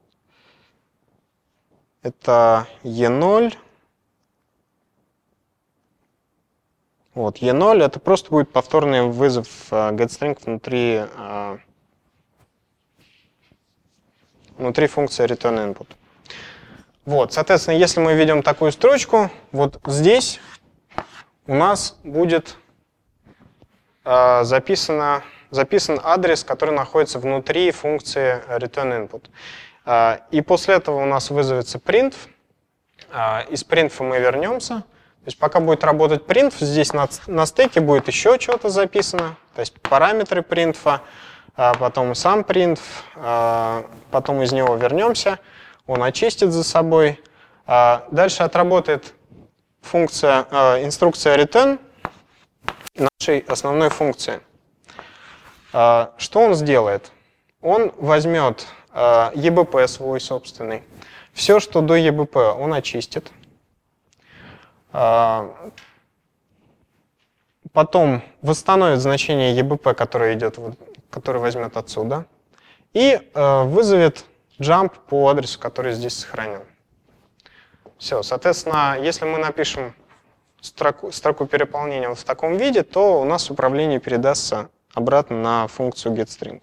это и ноль. Вот, и ноль это просто будет повторный вызов uh, getString внутри, uh, внутри функции returnInput. Вот, соответственно, если мы введем такую строчку, вот здесь у нас будет uh, записано, записан адрес, который находится внутри функции returnInput. Uh, и после этого у нас вызовется print. Uh, из printf мы вернемся. То есть пока будет работать printf, здесь на, на стеке будет еще что-то записано, то есть параметры printf, а потом сам printf, а потом из него вернемся, он очистит за собой. А дальше отработает функция, э, инструкция return нашей основной функции. Э, что он сделает? Он возьмет э, и би пи свой собственный. Все, что до и би пи, он очистит. Э, потом восстановит значение и би пи, которое, идет, которое возьмет отсюда. И э, вызовет jump по адресу, который здесь сохранен. Все, соответственно, если мы напишем строку, строку переполнения вот в таком виде, то у нас управление передастся обратно на функцию getString.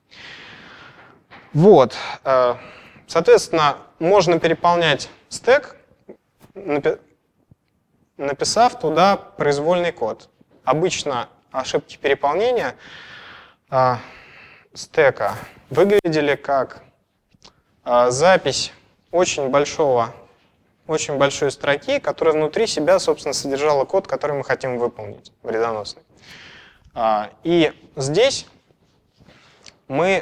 Вот. Соответственно, можно переполнять стэк, написав туда произвольный код. Обычно ошибки переполнения стэка выглядели как запись очень большого очень большой строки, которая внутри себя, собственно, содержала код, который мы хотим выполнить, вредоносный. И здесь мы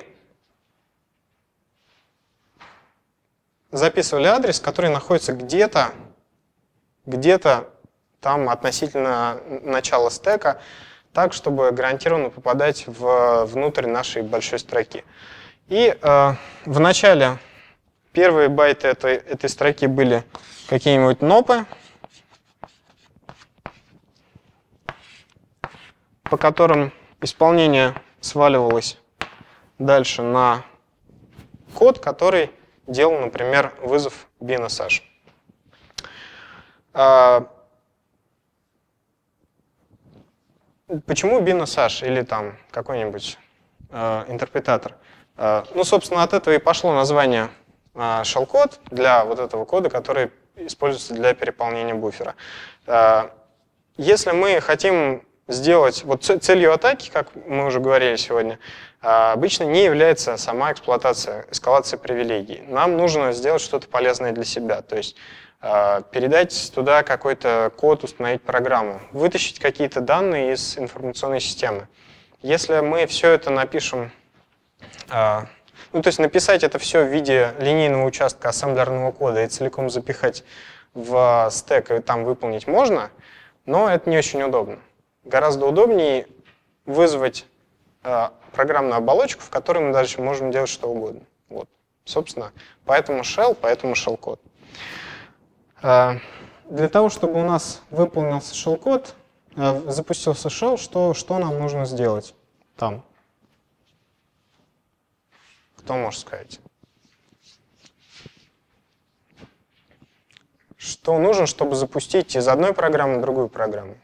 записывали адрес, который находится где-то, где-то там относительно начала стека, так, чтобы гарантированно попадать в, внутрь нашей большой строки. И э, в начале первые байты этой, этой строки были какие-нибудь нопы, по которым исполнение сваливалось дальше на код, который делал, например, вызов binsh. Почему binsh или там какой-нибудь э, интерпретатор? Э, ну, собственно, от этого и пошло название э, shellcode для вот этого кода, который используется для переполнения буфера. Если мы хотим сделать... Вот целью атаки, как мы уже говорили сегодня, обычно не является сама эксплуатация, эскалация привилегий. Нам нужно сделать что-то полезное для себя. То есть передать туда какой-то код, установить программу, вытащить какие-то данные из информационной системы. Если мы все это напишем... Ну, то есть написать это все в виде линейного участка ассемблерного кода и целиком запихать в стэк и там выполнить можно, но это не очень удобно. Гораздо удобнее вызвать э, программную оболочку, в которой мы дальше можем делать что угодно. Вот. Собственно, поэтому shell, поэтому shellcode. Э, для того, чтобы у нас выполнился shellcode, э, запустился shell, что, что нам нужно сделать там? Кто может сказать? Что нужно, чтобы запустить из одной программы в другую программу?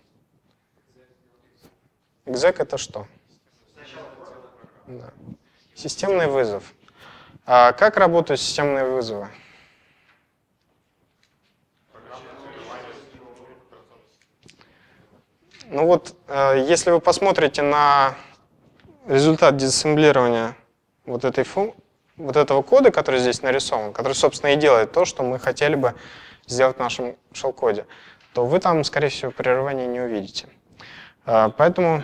Exec — это что? Да. Системный вызов. А как работают системные вызовы? Ну вот, если вы посмотрите на результат дезассемблирования вот, этой фу... вот этого кода, который здесь нарисован, который, собственно, и делает то, что мы хотели бы сделать в нашем shell-коде, то вы там, скорее всего, прерывания не увидите. Поэтому,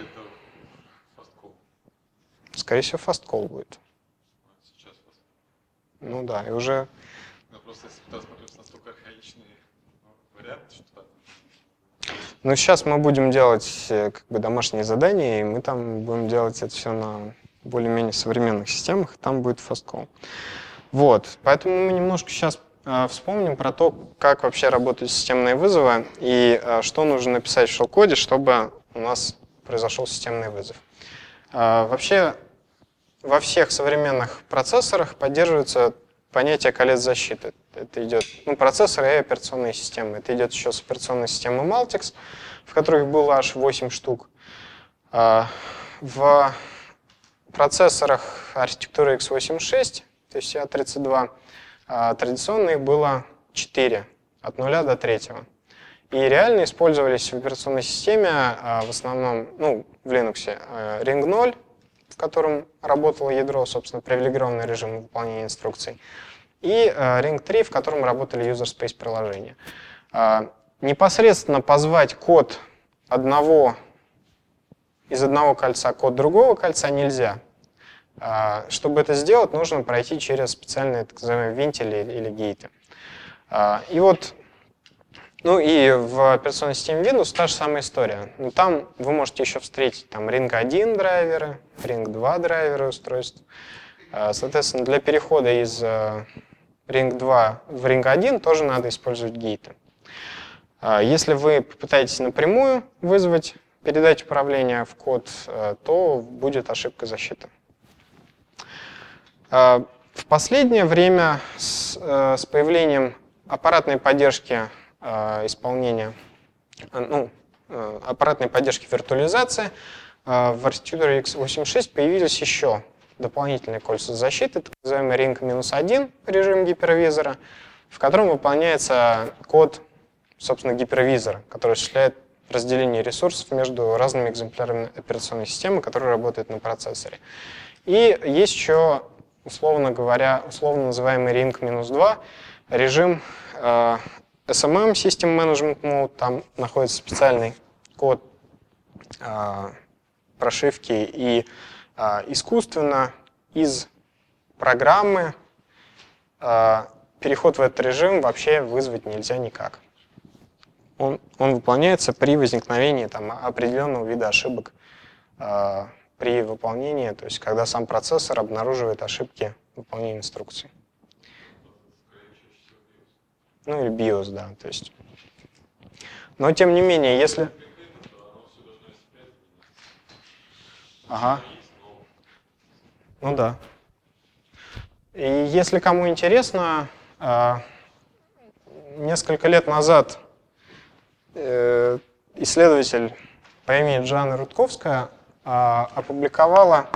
скорее всего, fast call будет. Сейчас Ну да, и уже... Ну, просто если туда смотрится настолько архаичный вариант, что... Ну, сейчас мы будем делать как бы домашние задания, и мы там будем делать это все на более-менее современных системах, и там будет fast call. Вот, поэтому мы немножко сейчас э, вспомним про то, как вообще работают системные вызовы и э, что нужно написать в shell-коде, чтобы у нас произошел системный вызов. Э, вообще, во всех современных процессорах поддерживается понятие колец защиты. Это идет, ну, процессоры и операционные системы. Это идет еще с операционной системы Maltix, в которых было аж восемь штук. Э, в процессорах архитектуры икс восемьдесят шесть, то есть и а тридцать два, традиционно их было четыре, от нуля до третьего. И реально использовались в операционной системе в основном, ну, в Linux, Ring ноль, в котором работало ядро, собственно, привилегированный режим выполнения инструкций, и Ring три, в котором работали user space приложения. Непосредственно позвать код одного из одного кольца код другого кольца нельзя. Чтобы это сделать, нужно пройти через специальные так называемые вентили или гейты. И вот Ну и в операционной системе Windows та же самая история. Но там вы можете еще встретить там ринг один драйверы, ринг два драйверы устройств. Соответственно, для перехода из ринг два в ринг один тоже надо использовать гейты. Если вы попытаетесь напрямую вызвать передать управление в код, то будет ошибка защиты. В последнее время с, с появлением аппаратной поддержки исполнения, ну, аппаратной поддержки виртуализации в архитектуре икс восемьдесят шесть появились еще дополнительные кольца защиты, так называемый ринг минус один режим гипервизора, в котором выполняется код, собственно, гипервизора, который осуществляет разделение ресурсов между разными экземплярами операционной системы, которые работают на процессоре. И есть еще, условно говоря, условно называемый ринг минус два режим э, эс эм эм, System Management Mode. Там находится специальный код э, прошивки, и э, искусственно из программы э, переход в этот режим вообще вызвать нельзя никак. Он, он выполняется при возникновении там, определенного вида ошибок э, при выполнении, то есть когда сам процессор обнаруживает ошибки выполнения инструкций. Ну или биос, да. То есть. Но тем не менее, если... Ага. Ну да. И если кому интересно, э, несколько лет назад исследователь по имени Жанна Рудковская опубликовала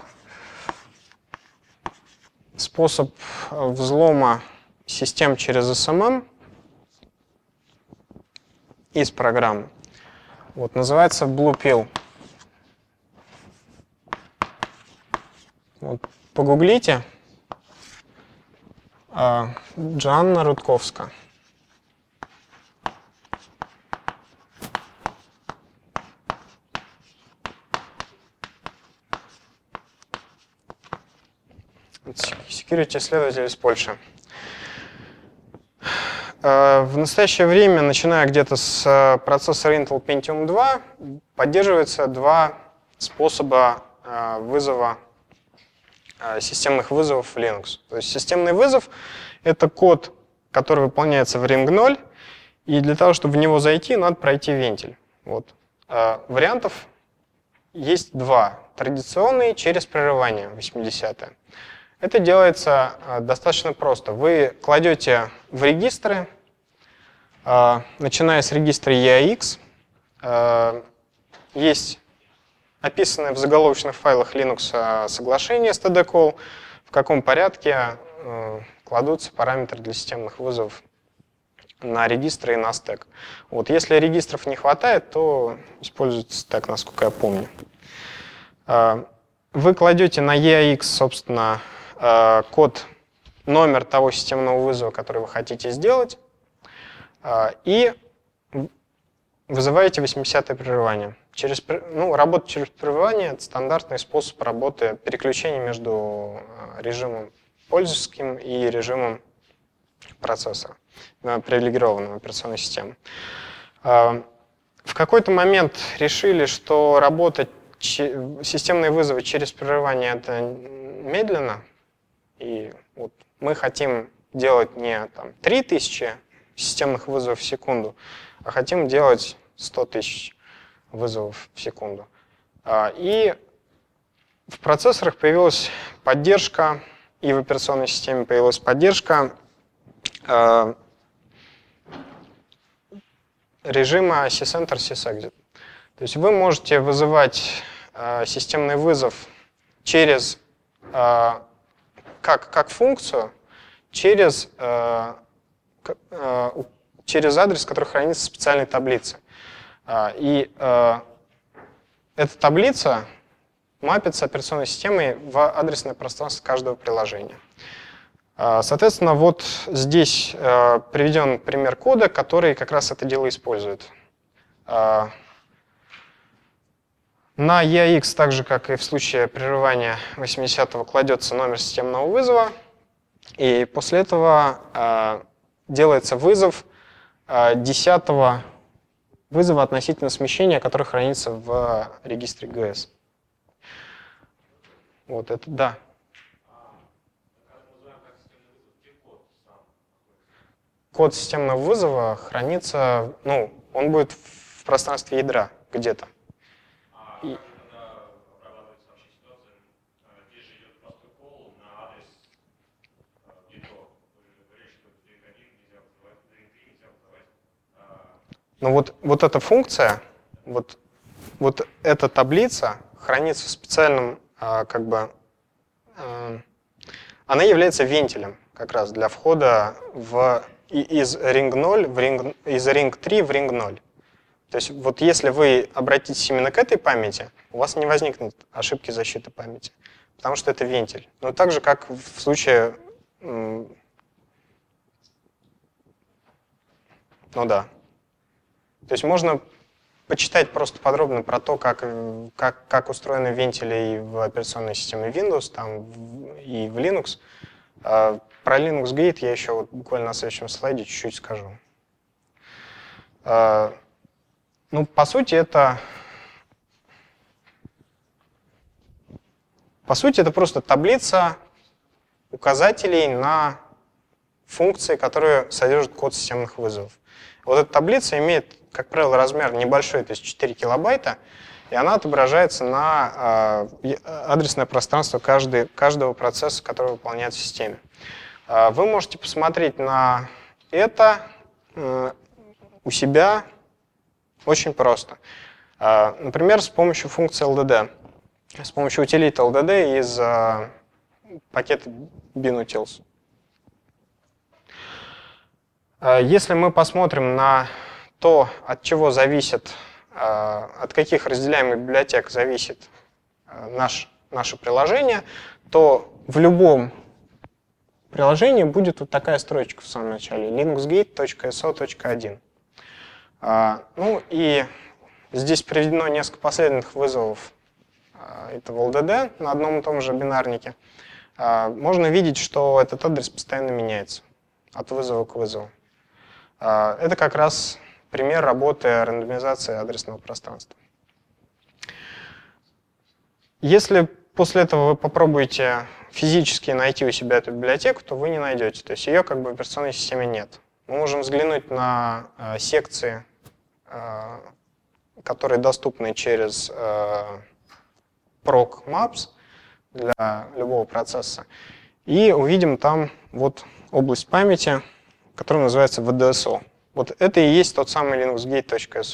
способ взлома систем через эс эм эм из программы. Вот, называется Blue Pill. Вот, погуглите. Жанна Рудковская. Security исследователь из Польши. В настоящее время, начиная где-то с процессора Intel Pentium два, поддерживается два способа вызова системных вызовов в Linux. То есть системный вызов — это код, который выполняется в ринг ноль, и для того, чтобы в него зайти, надо пройти вентиль. Вот. Вариантов есть два. Традиционный через прерывание, восьмидесятые. Это делается достаточно просто. Вы кладете в регистры, начиная с регистра и эй икс, есть описанное в заголовочных файлах Linux соглашение эс ти ди Call, в каком порядке кладутся параметры для системных вызовов на регистры и на стэк. Вот. Если регистров не хватает, то используйте стэк, насколько я помню. Вы кладете на и эй икс, собственно, код, номер того системного вызова, который вы хотите сделать, и вызываете восьмидесятое прерывание. Через, ну, работа через прерывание — это стандартный способ работы, переключения между режимом пользовательским и режимом процессора, привилегированной операционной системы. В какой-то момент решили, что работать системные вызовы через прерывание — это медленно, и вот мы хотим делать не там, три тысячи системных вызовов в секунду, а хотим делать сто тысяч вызовов в секунду. И в процессорах появилась поддержка, и в операционной системе появилась поддержка режима sysenter sysexit. То есть вы можете вызывать системный вызов через, как, как функцию через, через адрес, который хранится в специальной таблице. И эта таблица мапится операционной системой в адресное пространство каждого приложения. Соответственно, вот здесь приведен пример кода, который как раз это дело использует. На и эй икс, так же как и в случае прерывания восьмидесятого, кладется номер системного вызова, и после этого делается вызов десятого вызова относительно смещения, которое хранится в регистре джи эс. Вот это да. Код системного вызова хранится, ну, он будет в пространстве ядра где-то. И... Ну вот, вот эта функция, вот, вот эта таблица хранится в специальном, а, как бы, а, она является вентилем как раз для входа в, из ring ноль в ring, из ring три в ring ноль. То есть вот если вы обратитесь именно к этой памяти, у вас не возникнет ошибки защиты памяти, потому что это вентиль. Но так же, как в случае... Ну да. То есть можно почитать просто подробно про то, как, как, как устроены вентили в операционной системе Windows там, и в Linux. А про Linux Gate я еще вот буквально на следующем слайде чуть-чуть скажу. А, ну, по сути, это... По сути, это просто таблица указателей на функции, которые содержат код системных вызовов. Вот эта таблица имеет, как правило, размер небольшой, то есть четыре килобайта, и она отображается на э, адресное пространство каждый, каждого процесса, который выполняется в системе. Э, вы можете посмотреть на это э, у себя очень просто. Э, например, с помощью функции эл ди ди, с помощью утилиты эл ди ди из э, пакета binutils. Если мы посмотрим на то, от чего зависит, от каких разделяемых библиотек зависит наш, наше приложение, то в любом приложении будет вот такая строчка в самом начале: linuxgate точка эс о точка один. Ну и здесь приведено несколько последовательных вызовов этого эл ди ди на одном и том же бинарнике. Можно видеть, что этот адрес постоянно меняется от вызова к вызову. Это как раз пример работы рандомизации адресного пространства. Если после этого вы попробуете физически найти у себя эту библиотеку, то вы не найдете. То есть ее как бы в операционной системе нет. Мы можем взглянуть на э, секции, э, которые доступны через э, proc maps для любого процесса, и увидим там вот область памяти, который называется ви ди эс о. Вот это и есть тот самый linuxgate точка эс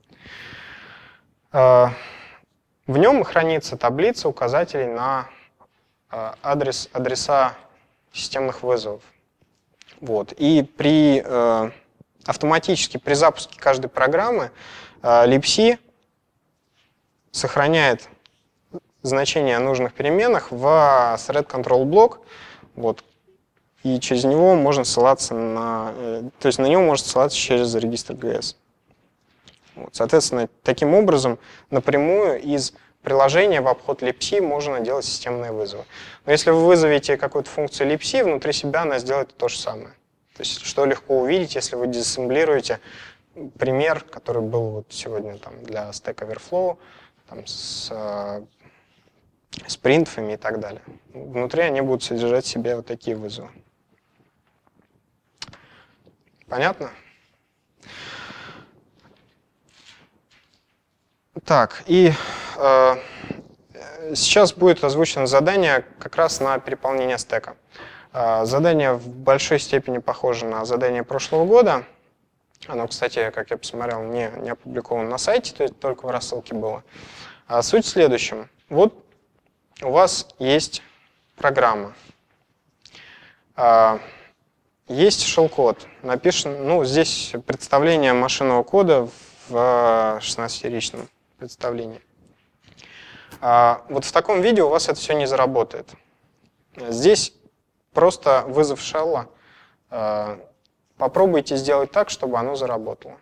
о. В нем хранится таблица указателей на адрес, адреса системных вызовов. Вот. И при, автоматически при запуске каждой программы libc сохраняет значение нужных переменных в thread control block. Вот. И через него можно ссылаться на, то есть на него можно ссылаться через регистр джи эс. Вот, соответственно, таким образом напрямую из приложения в обход libc можно делать системные вызовы. Но если вы вызовете какую-то функцию libc, внутри себя она сделает то же самое. То есть что легко увидеть, если вы дезассемблируете пример, который был вот сегодня там для Stack Overflow, там, с, с принтфами и так далее. Внутри они будут содержать в себе вот такие вызовы. Понятно? Так, и э, сейчас будет озвучено задание как раз на переполнение стека. Э, задание в большой степени похоже на задание прошлого года. Оно, кстати, как я посмотрел, не, не опубликовано на сайте, то есть только в рассылке было. А суть в следующем. Вот у вас есть программа. Э, Есть shell-код, напишем, ну, здесь представление машинного кода в шестнадцатиричном представлении. А вот в таком виде у вас это все не заработает. Здесь просто вызов shell. Попробуйте сделать так, чтобы оно заработало.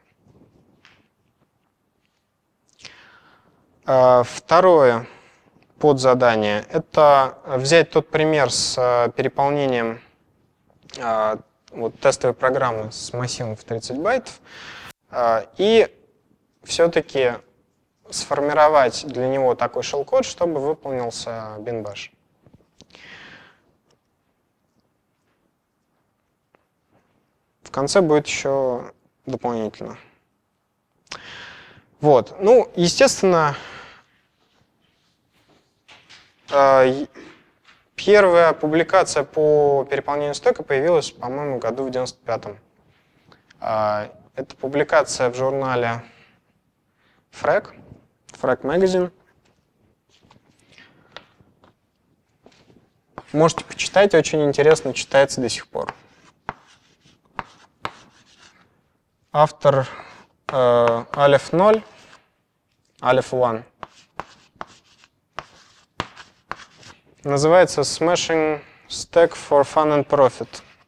Второе подзадание – это взять тот пример с переполнением вот тестовой программы с массивом в тридцать байтов, и все-таки сформировать для него такой shell-код, чтобы выполнился bin bash. В конце будет еще дополнительно. Вот. Ну, естественно, первая публикация по переполнению стека появилась, по-моему, году в девяносто пятом. Это публикация в журнале Frac, Frac Magazine. Можете почитать, очень интересно, читается до сих пор. Автор э, Aleph ноль, Aleph один. Называется Smashing Stack for Fun and Profit.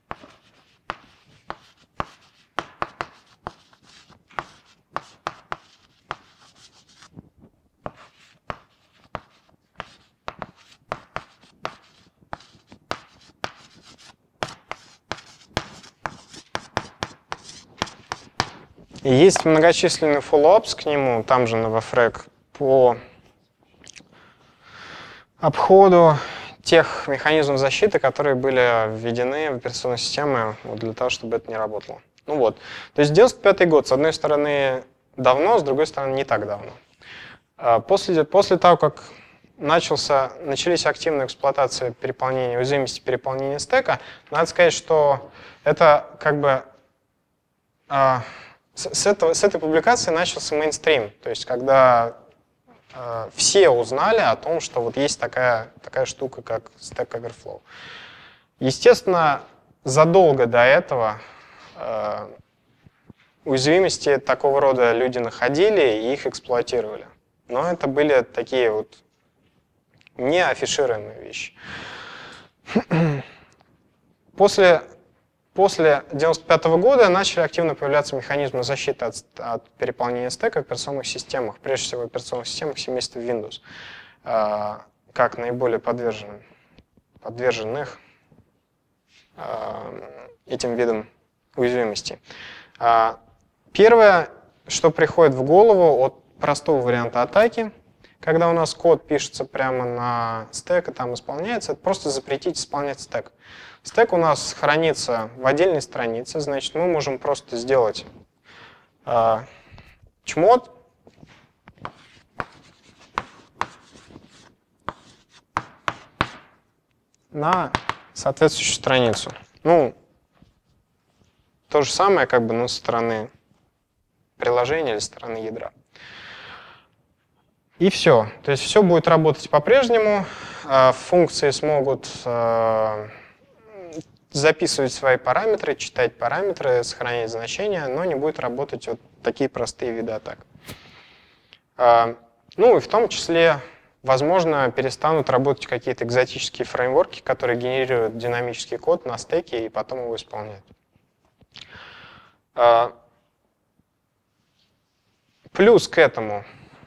И есть многочисленные follow-ups к нему, там же на Wafrec, по обходу тех механизмов защиты, которые были введены в операционные системы вот, для того, чтобы это не работало. Ну вот. То есть девяносто пятый год, с одной стороны, давно, с другой стороны, не так давно. После, после того, как начался, начались активные эксплуатации переполнения, уязвимости переполнения стека, надо сказать, что это как бы... С, этого, с этой публикации начался мейнстрим, то есть когда э, все узнали о том, что вот есть такая, такая штука, как Stack Overflow. Естественно, задолго до этого э, уязвимости такого рода люди находили и их эксплуатировали. Но это были такие вот не афишируемые вещи. После После девяносто пятого года начали активно появляться механизмы защиты от, от переполнения стека в операционных системах, прежде всего в операционных системах семейства Windows, э, как наиболее подверженным, подверженных э, этим видам уязвимости. Э, первое, что приходит в голову от простого варианта атаки, когда у нас код пишется прямо на стек и там исполняется, это просто запретить исполнять стек. Стек у нас хранится в отдельной странице, значит, мы можем просто сделать э, чмод на соответствующую страницу. Ну, то же самое, как бы, но со стороны приложения или со стороны ядра. И все. То есть все будет работать по-прежнему. Э, функции смогут э, записывать свои параметры, читать параметры, сохранять значения, но не будет работать вот такие простые виды атак. Ну и в том числе, возможно, перестанут работать какие-то экзотические фреймворки, которые генерируют динамический код на стеке и потом его исполняют. Плюс к этому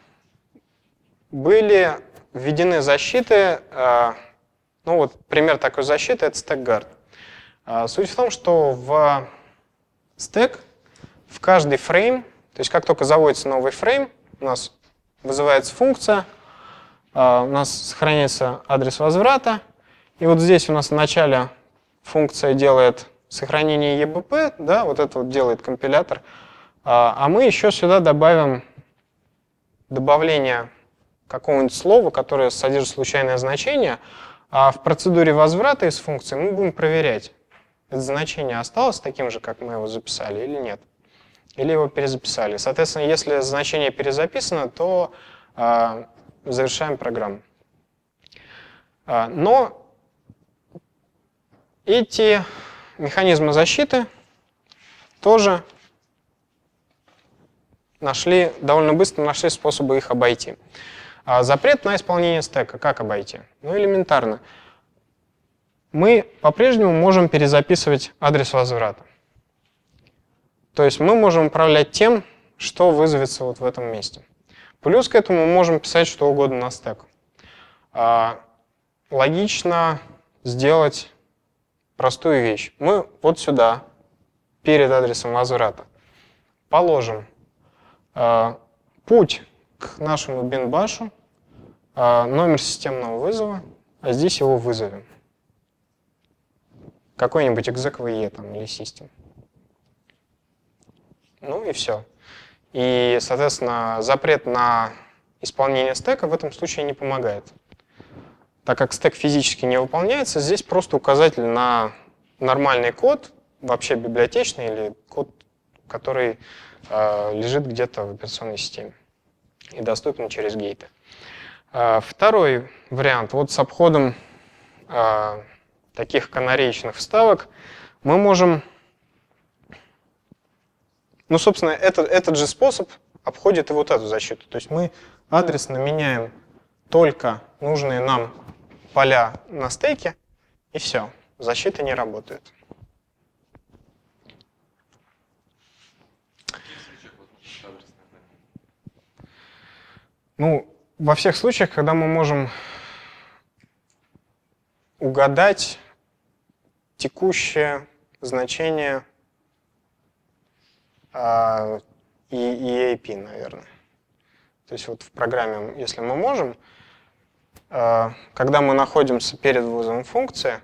были введены защиты, ну вот пример такой защиты — это StackGuard. Суть в том, что в стек в каждый фрейм, то есть как только заводится новый фрейм, у нас вызывается функция, у нас сохраняется адрес возврата, и вот здесь у нас в начале функция делает сохранение и би пи, да, вот это вот делает компилятор, а мы еще сюда добавим добавление какого-нибудь слова, которое содержит случайное значение, а в процедуре возврата из функции мы будем проверять, это значение осталось таким же, как мы его записали, или нет. Или его перезаписали. Соответственно, если значение перезаписано, то э, завершаем программу. Э, но эти механизмы защиты тоже нашли, довольно быстро нашли способы их обойти. А запрет на исполнение стека как обойти? Ну, элементарно. Мы по-прежнему можем перезаписывать адрес возврата. То есть мы можем управлять тем, что вызовется вот в этом месте. Плюс к этому мы можем писать что угодно на стек. А, логично сделать простую вещь. Мы вот сюда, перед адресом возврата, положим э, путь к нашему бин-башу, э, номер системного вызова, а здесь его вызовем. Какой-нибудь exec.ve там или system. Ну и все. И, соответственно, запрет на исполнение стека в этом случае не помогает. Так как стек физически не выполняется, здесь просто указатель на нормальный код, вообще библиотечный или код, который э, лежит где-то в операционной системе и доступен через гейты. Э, второй вариант. Вот с обходом э, таких канареечных вставок мы можем... Ну, собственно, этот, этот же способ обходит и вот эту защиту. То есть мы адресно меняем только нужные нам поля на стеке, и все. Защита не работает. Ну, во всех случаях, когда мы можем угадать текущее значение э, и и эй пи, наверное. То есть вот в программе, если мы можем, э, когда мы находимся перед вызовом функции,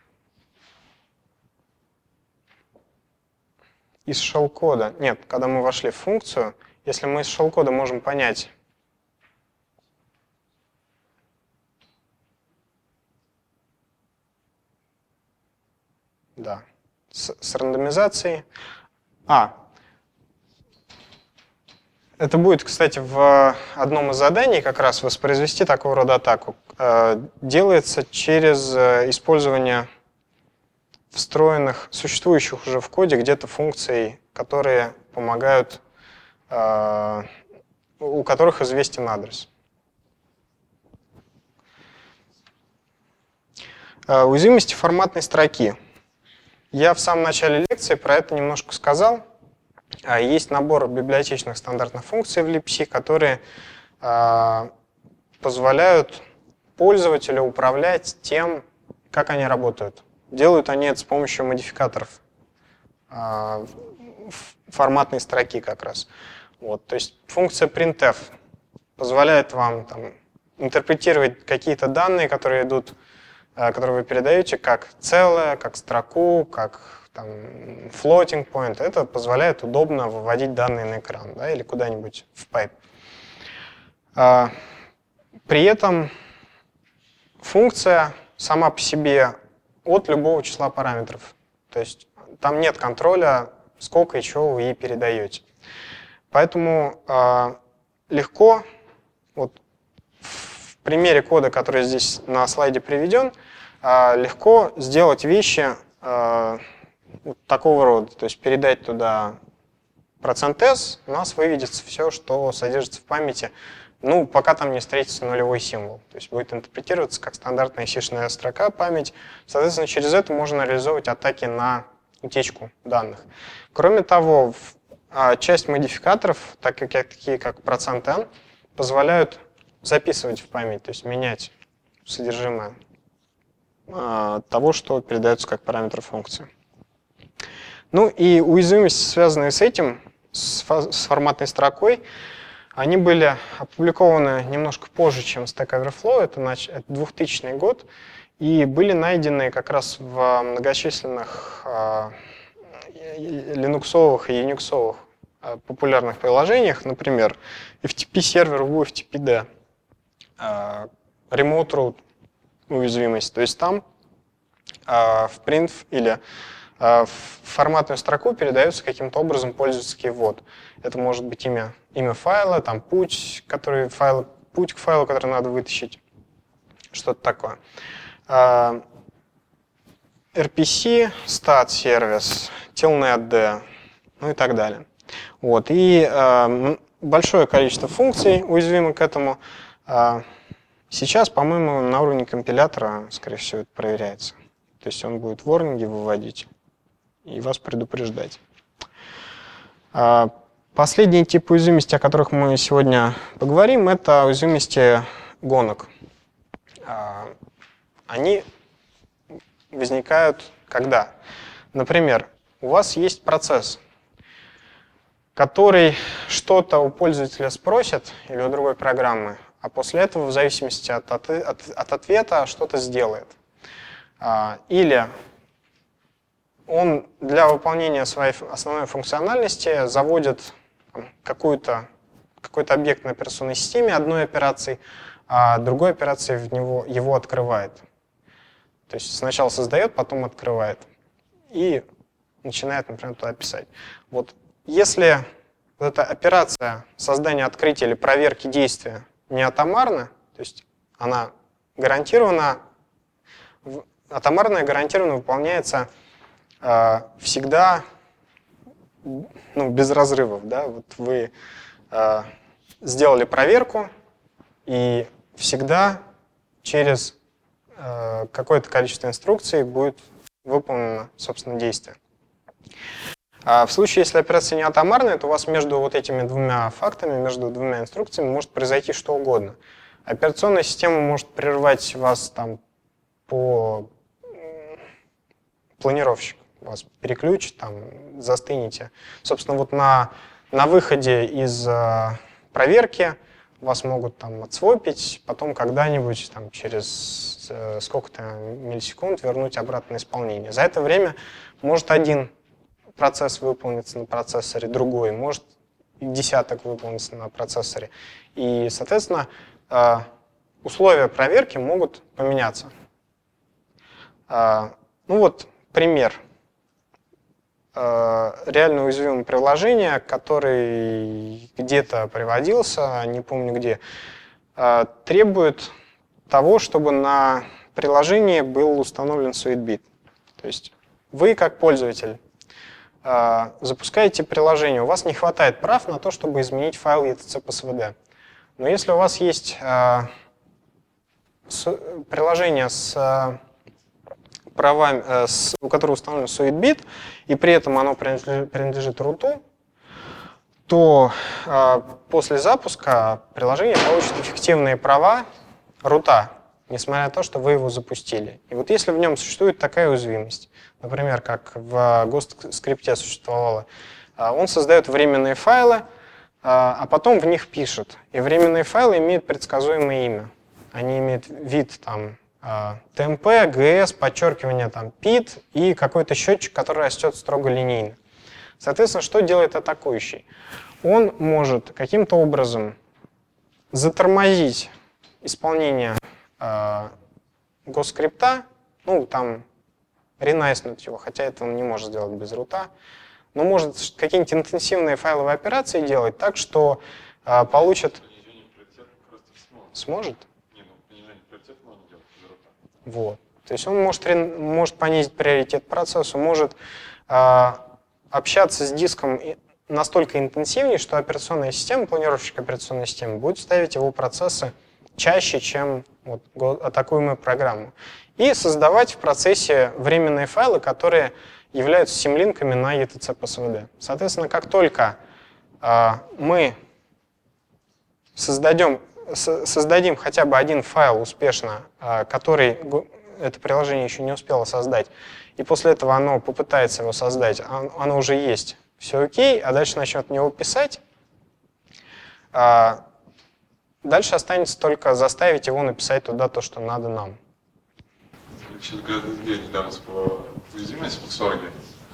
из shell-кода, нет, когда мы вошли в функцию, если мы из shell-кода можем понять, да, с, с рандомизацией. А, это будет, кстати, в одном из заданий как раз воспроизвести такого рода атаку. Э, делается через использование встроенных, существующих уже в коде где-то функций, которые помогают, э, у которых известен адрес. Э, уязвимости форматной строки. Я в самом начале лекции про это немножко сказал. Есть набор библиотечных стандартных функций в libc, которые э, позволяют пользователю управлять тем, как они работают. Делают они это с помощью модификаторов э, форматной строки как раз. Вот, то есть функция printf позволяет вам там, интерпретировать какие-то данные, которые идут, э, которые вы передаете, как целое, как строку, как там, floating point. Это позволяет удобно выводить данные на экран, да, или куда-нибудь в пайп. А, при этом функция сама по себе от любого числа параметров. То есть там нет контроля, сколько и чего вы ей передаете. Поэтому э, легко, вот в примере кода, который здесь на слайде приведен, э, легко сделать вещи э, вот такого рода. То есть передать туда процент %s, у нас выведется все, что содержится в памяти, ну, пока там не встретится нулевой символ. То есть будет интерпретироваться как стандартная сишная строка, память. Соответственно, через это можно реализовывать атаки на утечку данных. Кроме того, часть модификаторов, так как такие как процент %n, позволяют записывать в память, то есть менять содержимое того, что передается как параметр функции. Ну и уязвимости, связанные с этим, с форматной строкой, они были опубликованы немножко позже, чем Stack Overflow, это двухтысячный год, и были найдены как раз в многочисленных линуксовых и юниксовых популярных приложениях, например, эф ти пи-сервер в эф ти пи ди, Remote Root уязвимость, то есть там в print или в форматную строку передается каким-то образом пользовательский ввод. Это может быть имя, имя файла, там путь, который файл, путь к файлу, который надо вытащить, что-то такое. эр пи си, stat-сервис, telnet, ну и так далее. Вот. И э, большое количество функций уязвимо к этому. Э, сейчас, по-моему, на уровне компилятора, скорее всего, это проверяется. То есть он будет ворнинги выводить и вас предупреждать. Э, последний тип уязвимости, о которых мы сегодня поговорим, это уязвимости гонок. Э, они возникают когда? Например, у вас есть процесс, который что-то у пользователя спросит или у другой программы, а после этого, в зависимости от, от, от, от ответа, что-то сделает. Или он для выполнения своей основной функциональности заводит какую-то, какой-то объект на операционной системе одной операцией, а другой операцией в него, его открывает. То есть сначала создает, потом открывает. И начинает, например, туда писать. Вот если вот эта операция создания, открытия или проверки действия не атомарна, то есть она гарантированно, атомарная гарантированно выполняется э, всегда, ну, без разрывов. Да? Вот вы э, сделали проверку, и всегда через э, какое-то количество инструкций будет выполнено, собственно, действие. А в случае, если операция не атомарная, то у вас между вот этими двумя фактами, между двумя инструкциями может произойти что угодно. Операционная система может прервать вас там по планировщик, вас переключит, там, застынете. Собственно, вот на, на выходе из э, проверки вас могут там отсвопить, потом когда-нибудь там, через э, сколько-то миллисекунд вернуть обратно на исполнение. За это время может один процесс выполнится на процессоре, другой, может десяток выполнится на процессоре. И, соответственно, э, условия проверки могут поменяться. Э, ну вот пример. Э, реально уязвимое приложение, который где-то приводился, не помню где, э, требует того, чтобы на приложении был установлен SweetBit. То есть вы, как пользователь, э, запускаете приложение, у вас не хватает прав на то, чтобы изменить файл и ти си пи эс ви ди. Но если у вас есть э, с, приложение с правами, э, с, у которого установлен SweetBit, и при этом оно принадлежит, принадлежит руту, то э, после запуска приложение получит эффективные права рута, несмотря на то, что вы его запустили. И вот если в нем существует такая уязвимость, например, как в Ghost-скрипте существовало, э, он создает временные файлы, э, а потом в них пишет. И временные файлы имеют предсказуемое имя. Они имеют вид там, ти эм пи, джи эс, подчеркивание там, пит и какой-то счетчик, который растет строго линейно. Соответственно, что делает атакующий? Он может каким-то образом затормозить исполнение э, Ghost-скрипта, ну, там, ренайснуть его, хотя это он не может сделать без рута, но может какие-нибудь интенсивные файловые операции делать так, что э, получит... Сможет? Вот. То есть он может, может понизить приоритет процессу, может э, общаться с диском настолько интенсивнее, что операционная система, планировщик операционной системы будет ставить его процессы чаще, чем вот, атакуемую программу. И создавать в процессе временные файлы, которые являются симлинками на и ти си пи эс ви ди. Соответственно, как только э, мы создадем создадим хотя бы один файл успешно, который это приложение еще не успело создать, и после этого оно попытается его создать, оно уже есть, все окей, а дальше начнет в него писать, дальше останется только заставить его написать туда то, что надо нам. Сейчас я недавно была уязвимость в Xorg.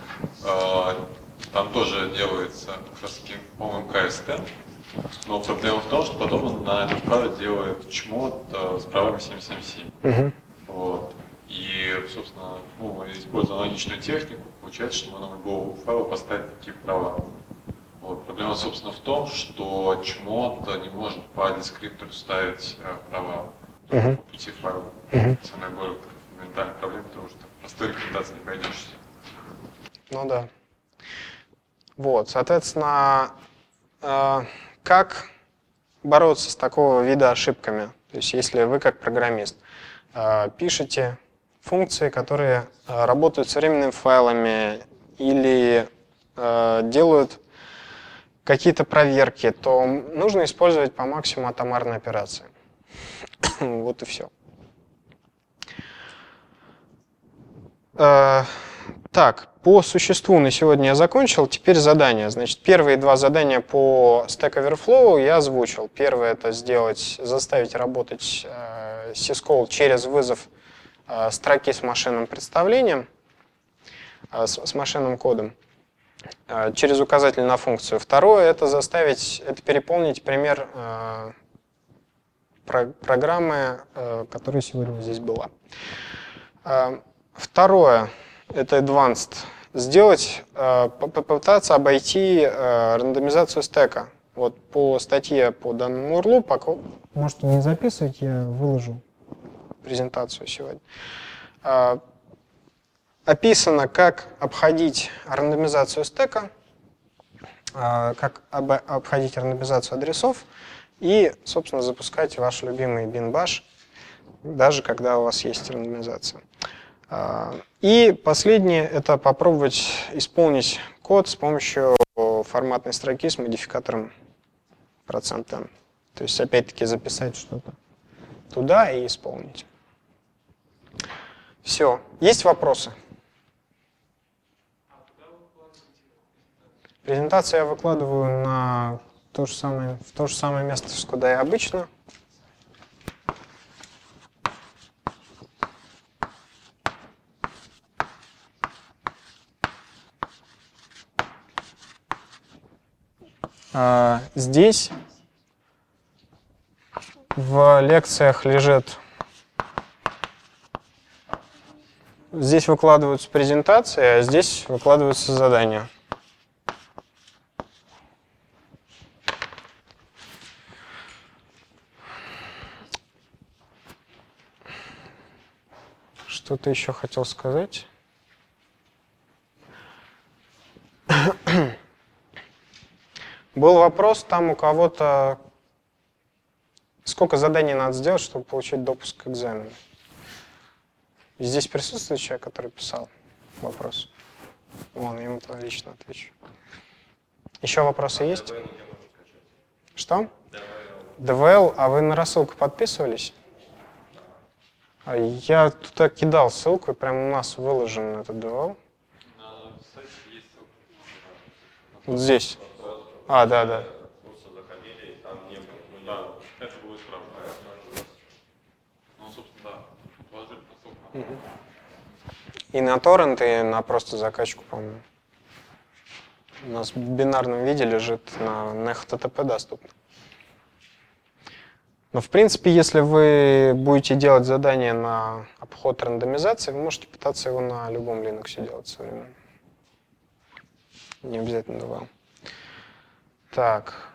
Там тоже делается, по-моему, кей эс десять. Но проблема в том, что потом он на этом файле делает чмот э, с правами семь семь семь. Uh-huh. Вот. И, собственно, ну, мы используем аналогичную технику. Получается, что мы на любого файла поставить такие права. Вот. Проблема, собственно, в том, что чмот не может по дескриптору ставить э, права uh-huh. по пути файла. Uh-huh. Это наиболее фундаментальная проблема, потому что простой рекомендации не пойдешь. Ну да. Вот, соответственно, э, как бороться с такого вида ошибками? То есть если вы как программист э, пишете функции, которые э, работают с временными файлами или э, делают какие-то проверки, то нужно использовать по максимуму атомарные операции. Вот и все. Э, так, по существу на сегодня я закончил. Теперь задания. Значит, первые два задания по Stack Overflow я озвучил. Первое — это сделать, заставить работать э, syscall через вызов э, строки с машинным представлением, э, с, с машинным кодом, э, через указатель на функцию. Второе — это заставить, это переполнить пример э, про, программы, э, которая сегодня здесь была. Э, второе — это advanced. Сделать, попытаться обойти рандомизацию стека. Вот по статье по данному урлу, пока можете не записывать, я выложу презентацию сегодня. Описано, как обходить рандомизацию стека, как обходить рандомизацию адресов и, собственно, запускать ваш любимый bin-bash, даже когда у вас есть рандомизация. И последнее — это попробовать исполнить код с помощью форматной строки с модификатором %n. То есть, опять-таки, записать что-то туда и исполнить. Все. Есть вопросы? Презентацию я выкладываю на то же самое, в то же самое место, куда и обычно. Здесь в лекциях лежит, здесь выкладываются презентации, а здесь выкладываются задания. Что-то еще хотел сказать. Был вопрос там у кого-то, сколько заданий надо сделать, чтобы получить допуск к экзамену. Здесь присутствует человек, который писал вопрос. Вон, ему лично отвечу. Еще вопросы есть? Что? ди ви эл, а вы на рассылку подписывались? Я туда кидал ссылку, и прямо у нас выложен этот ди ви эл. На сайте есть ссылка. Вот здесь. А, да, да. Просто заходили, и там не было. Ну, Да, это будет правда. Ну, собственно, да. Положительно ссылка. И на торрент, и на просто закачку, по-моему. У нас в бинарном виде лежит на, на эйч ти ти пи доступно. Но, в принципе, если вы будете делать задание на обход рандомизации, вы можете пытаться его на любом Linux делать современном. Не обязательно ди ви эл. Так.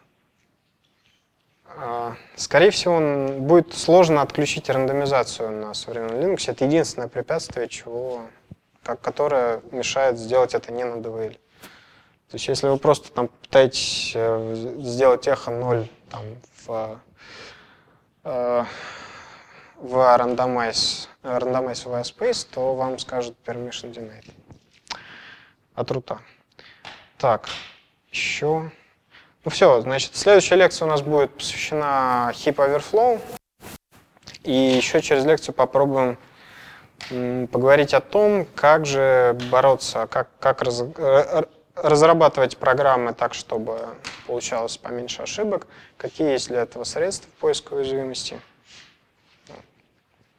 Скорее всего, будет сложно отключить рандомизацию на современном Linux. Это единственное препятствие, чего, как, которое мешает сделать это не на ди ви эл. То есть, если вы просто там пытаетесь сделать эхо ноль там, в, э, в randomize, randomize ви space, то вам скажут permission denied от рута. Так, еще... Ну все, значит, следующая лекция у нас будет посвящена heap overflow. И еще через лекцию попробуем м, поговорить о том, как же бороться, как, как раз, разрабатывать программы так, чтобы получалось поменьше ошибок, какие есть для этого средства поиска уязвимости.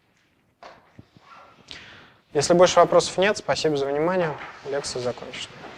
Если больше вопросов нет, спасибо за внимание. Лекция закончена.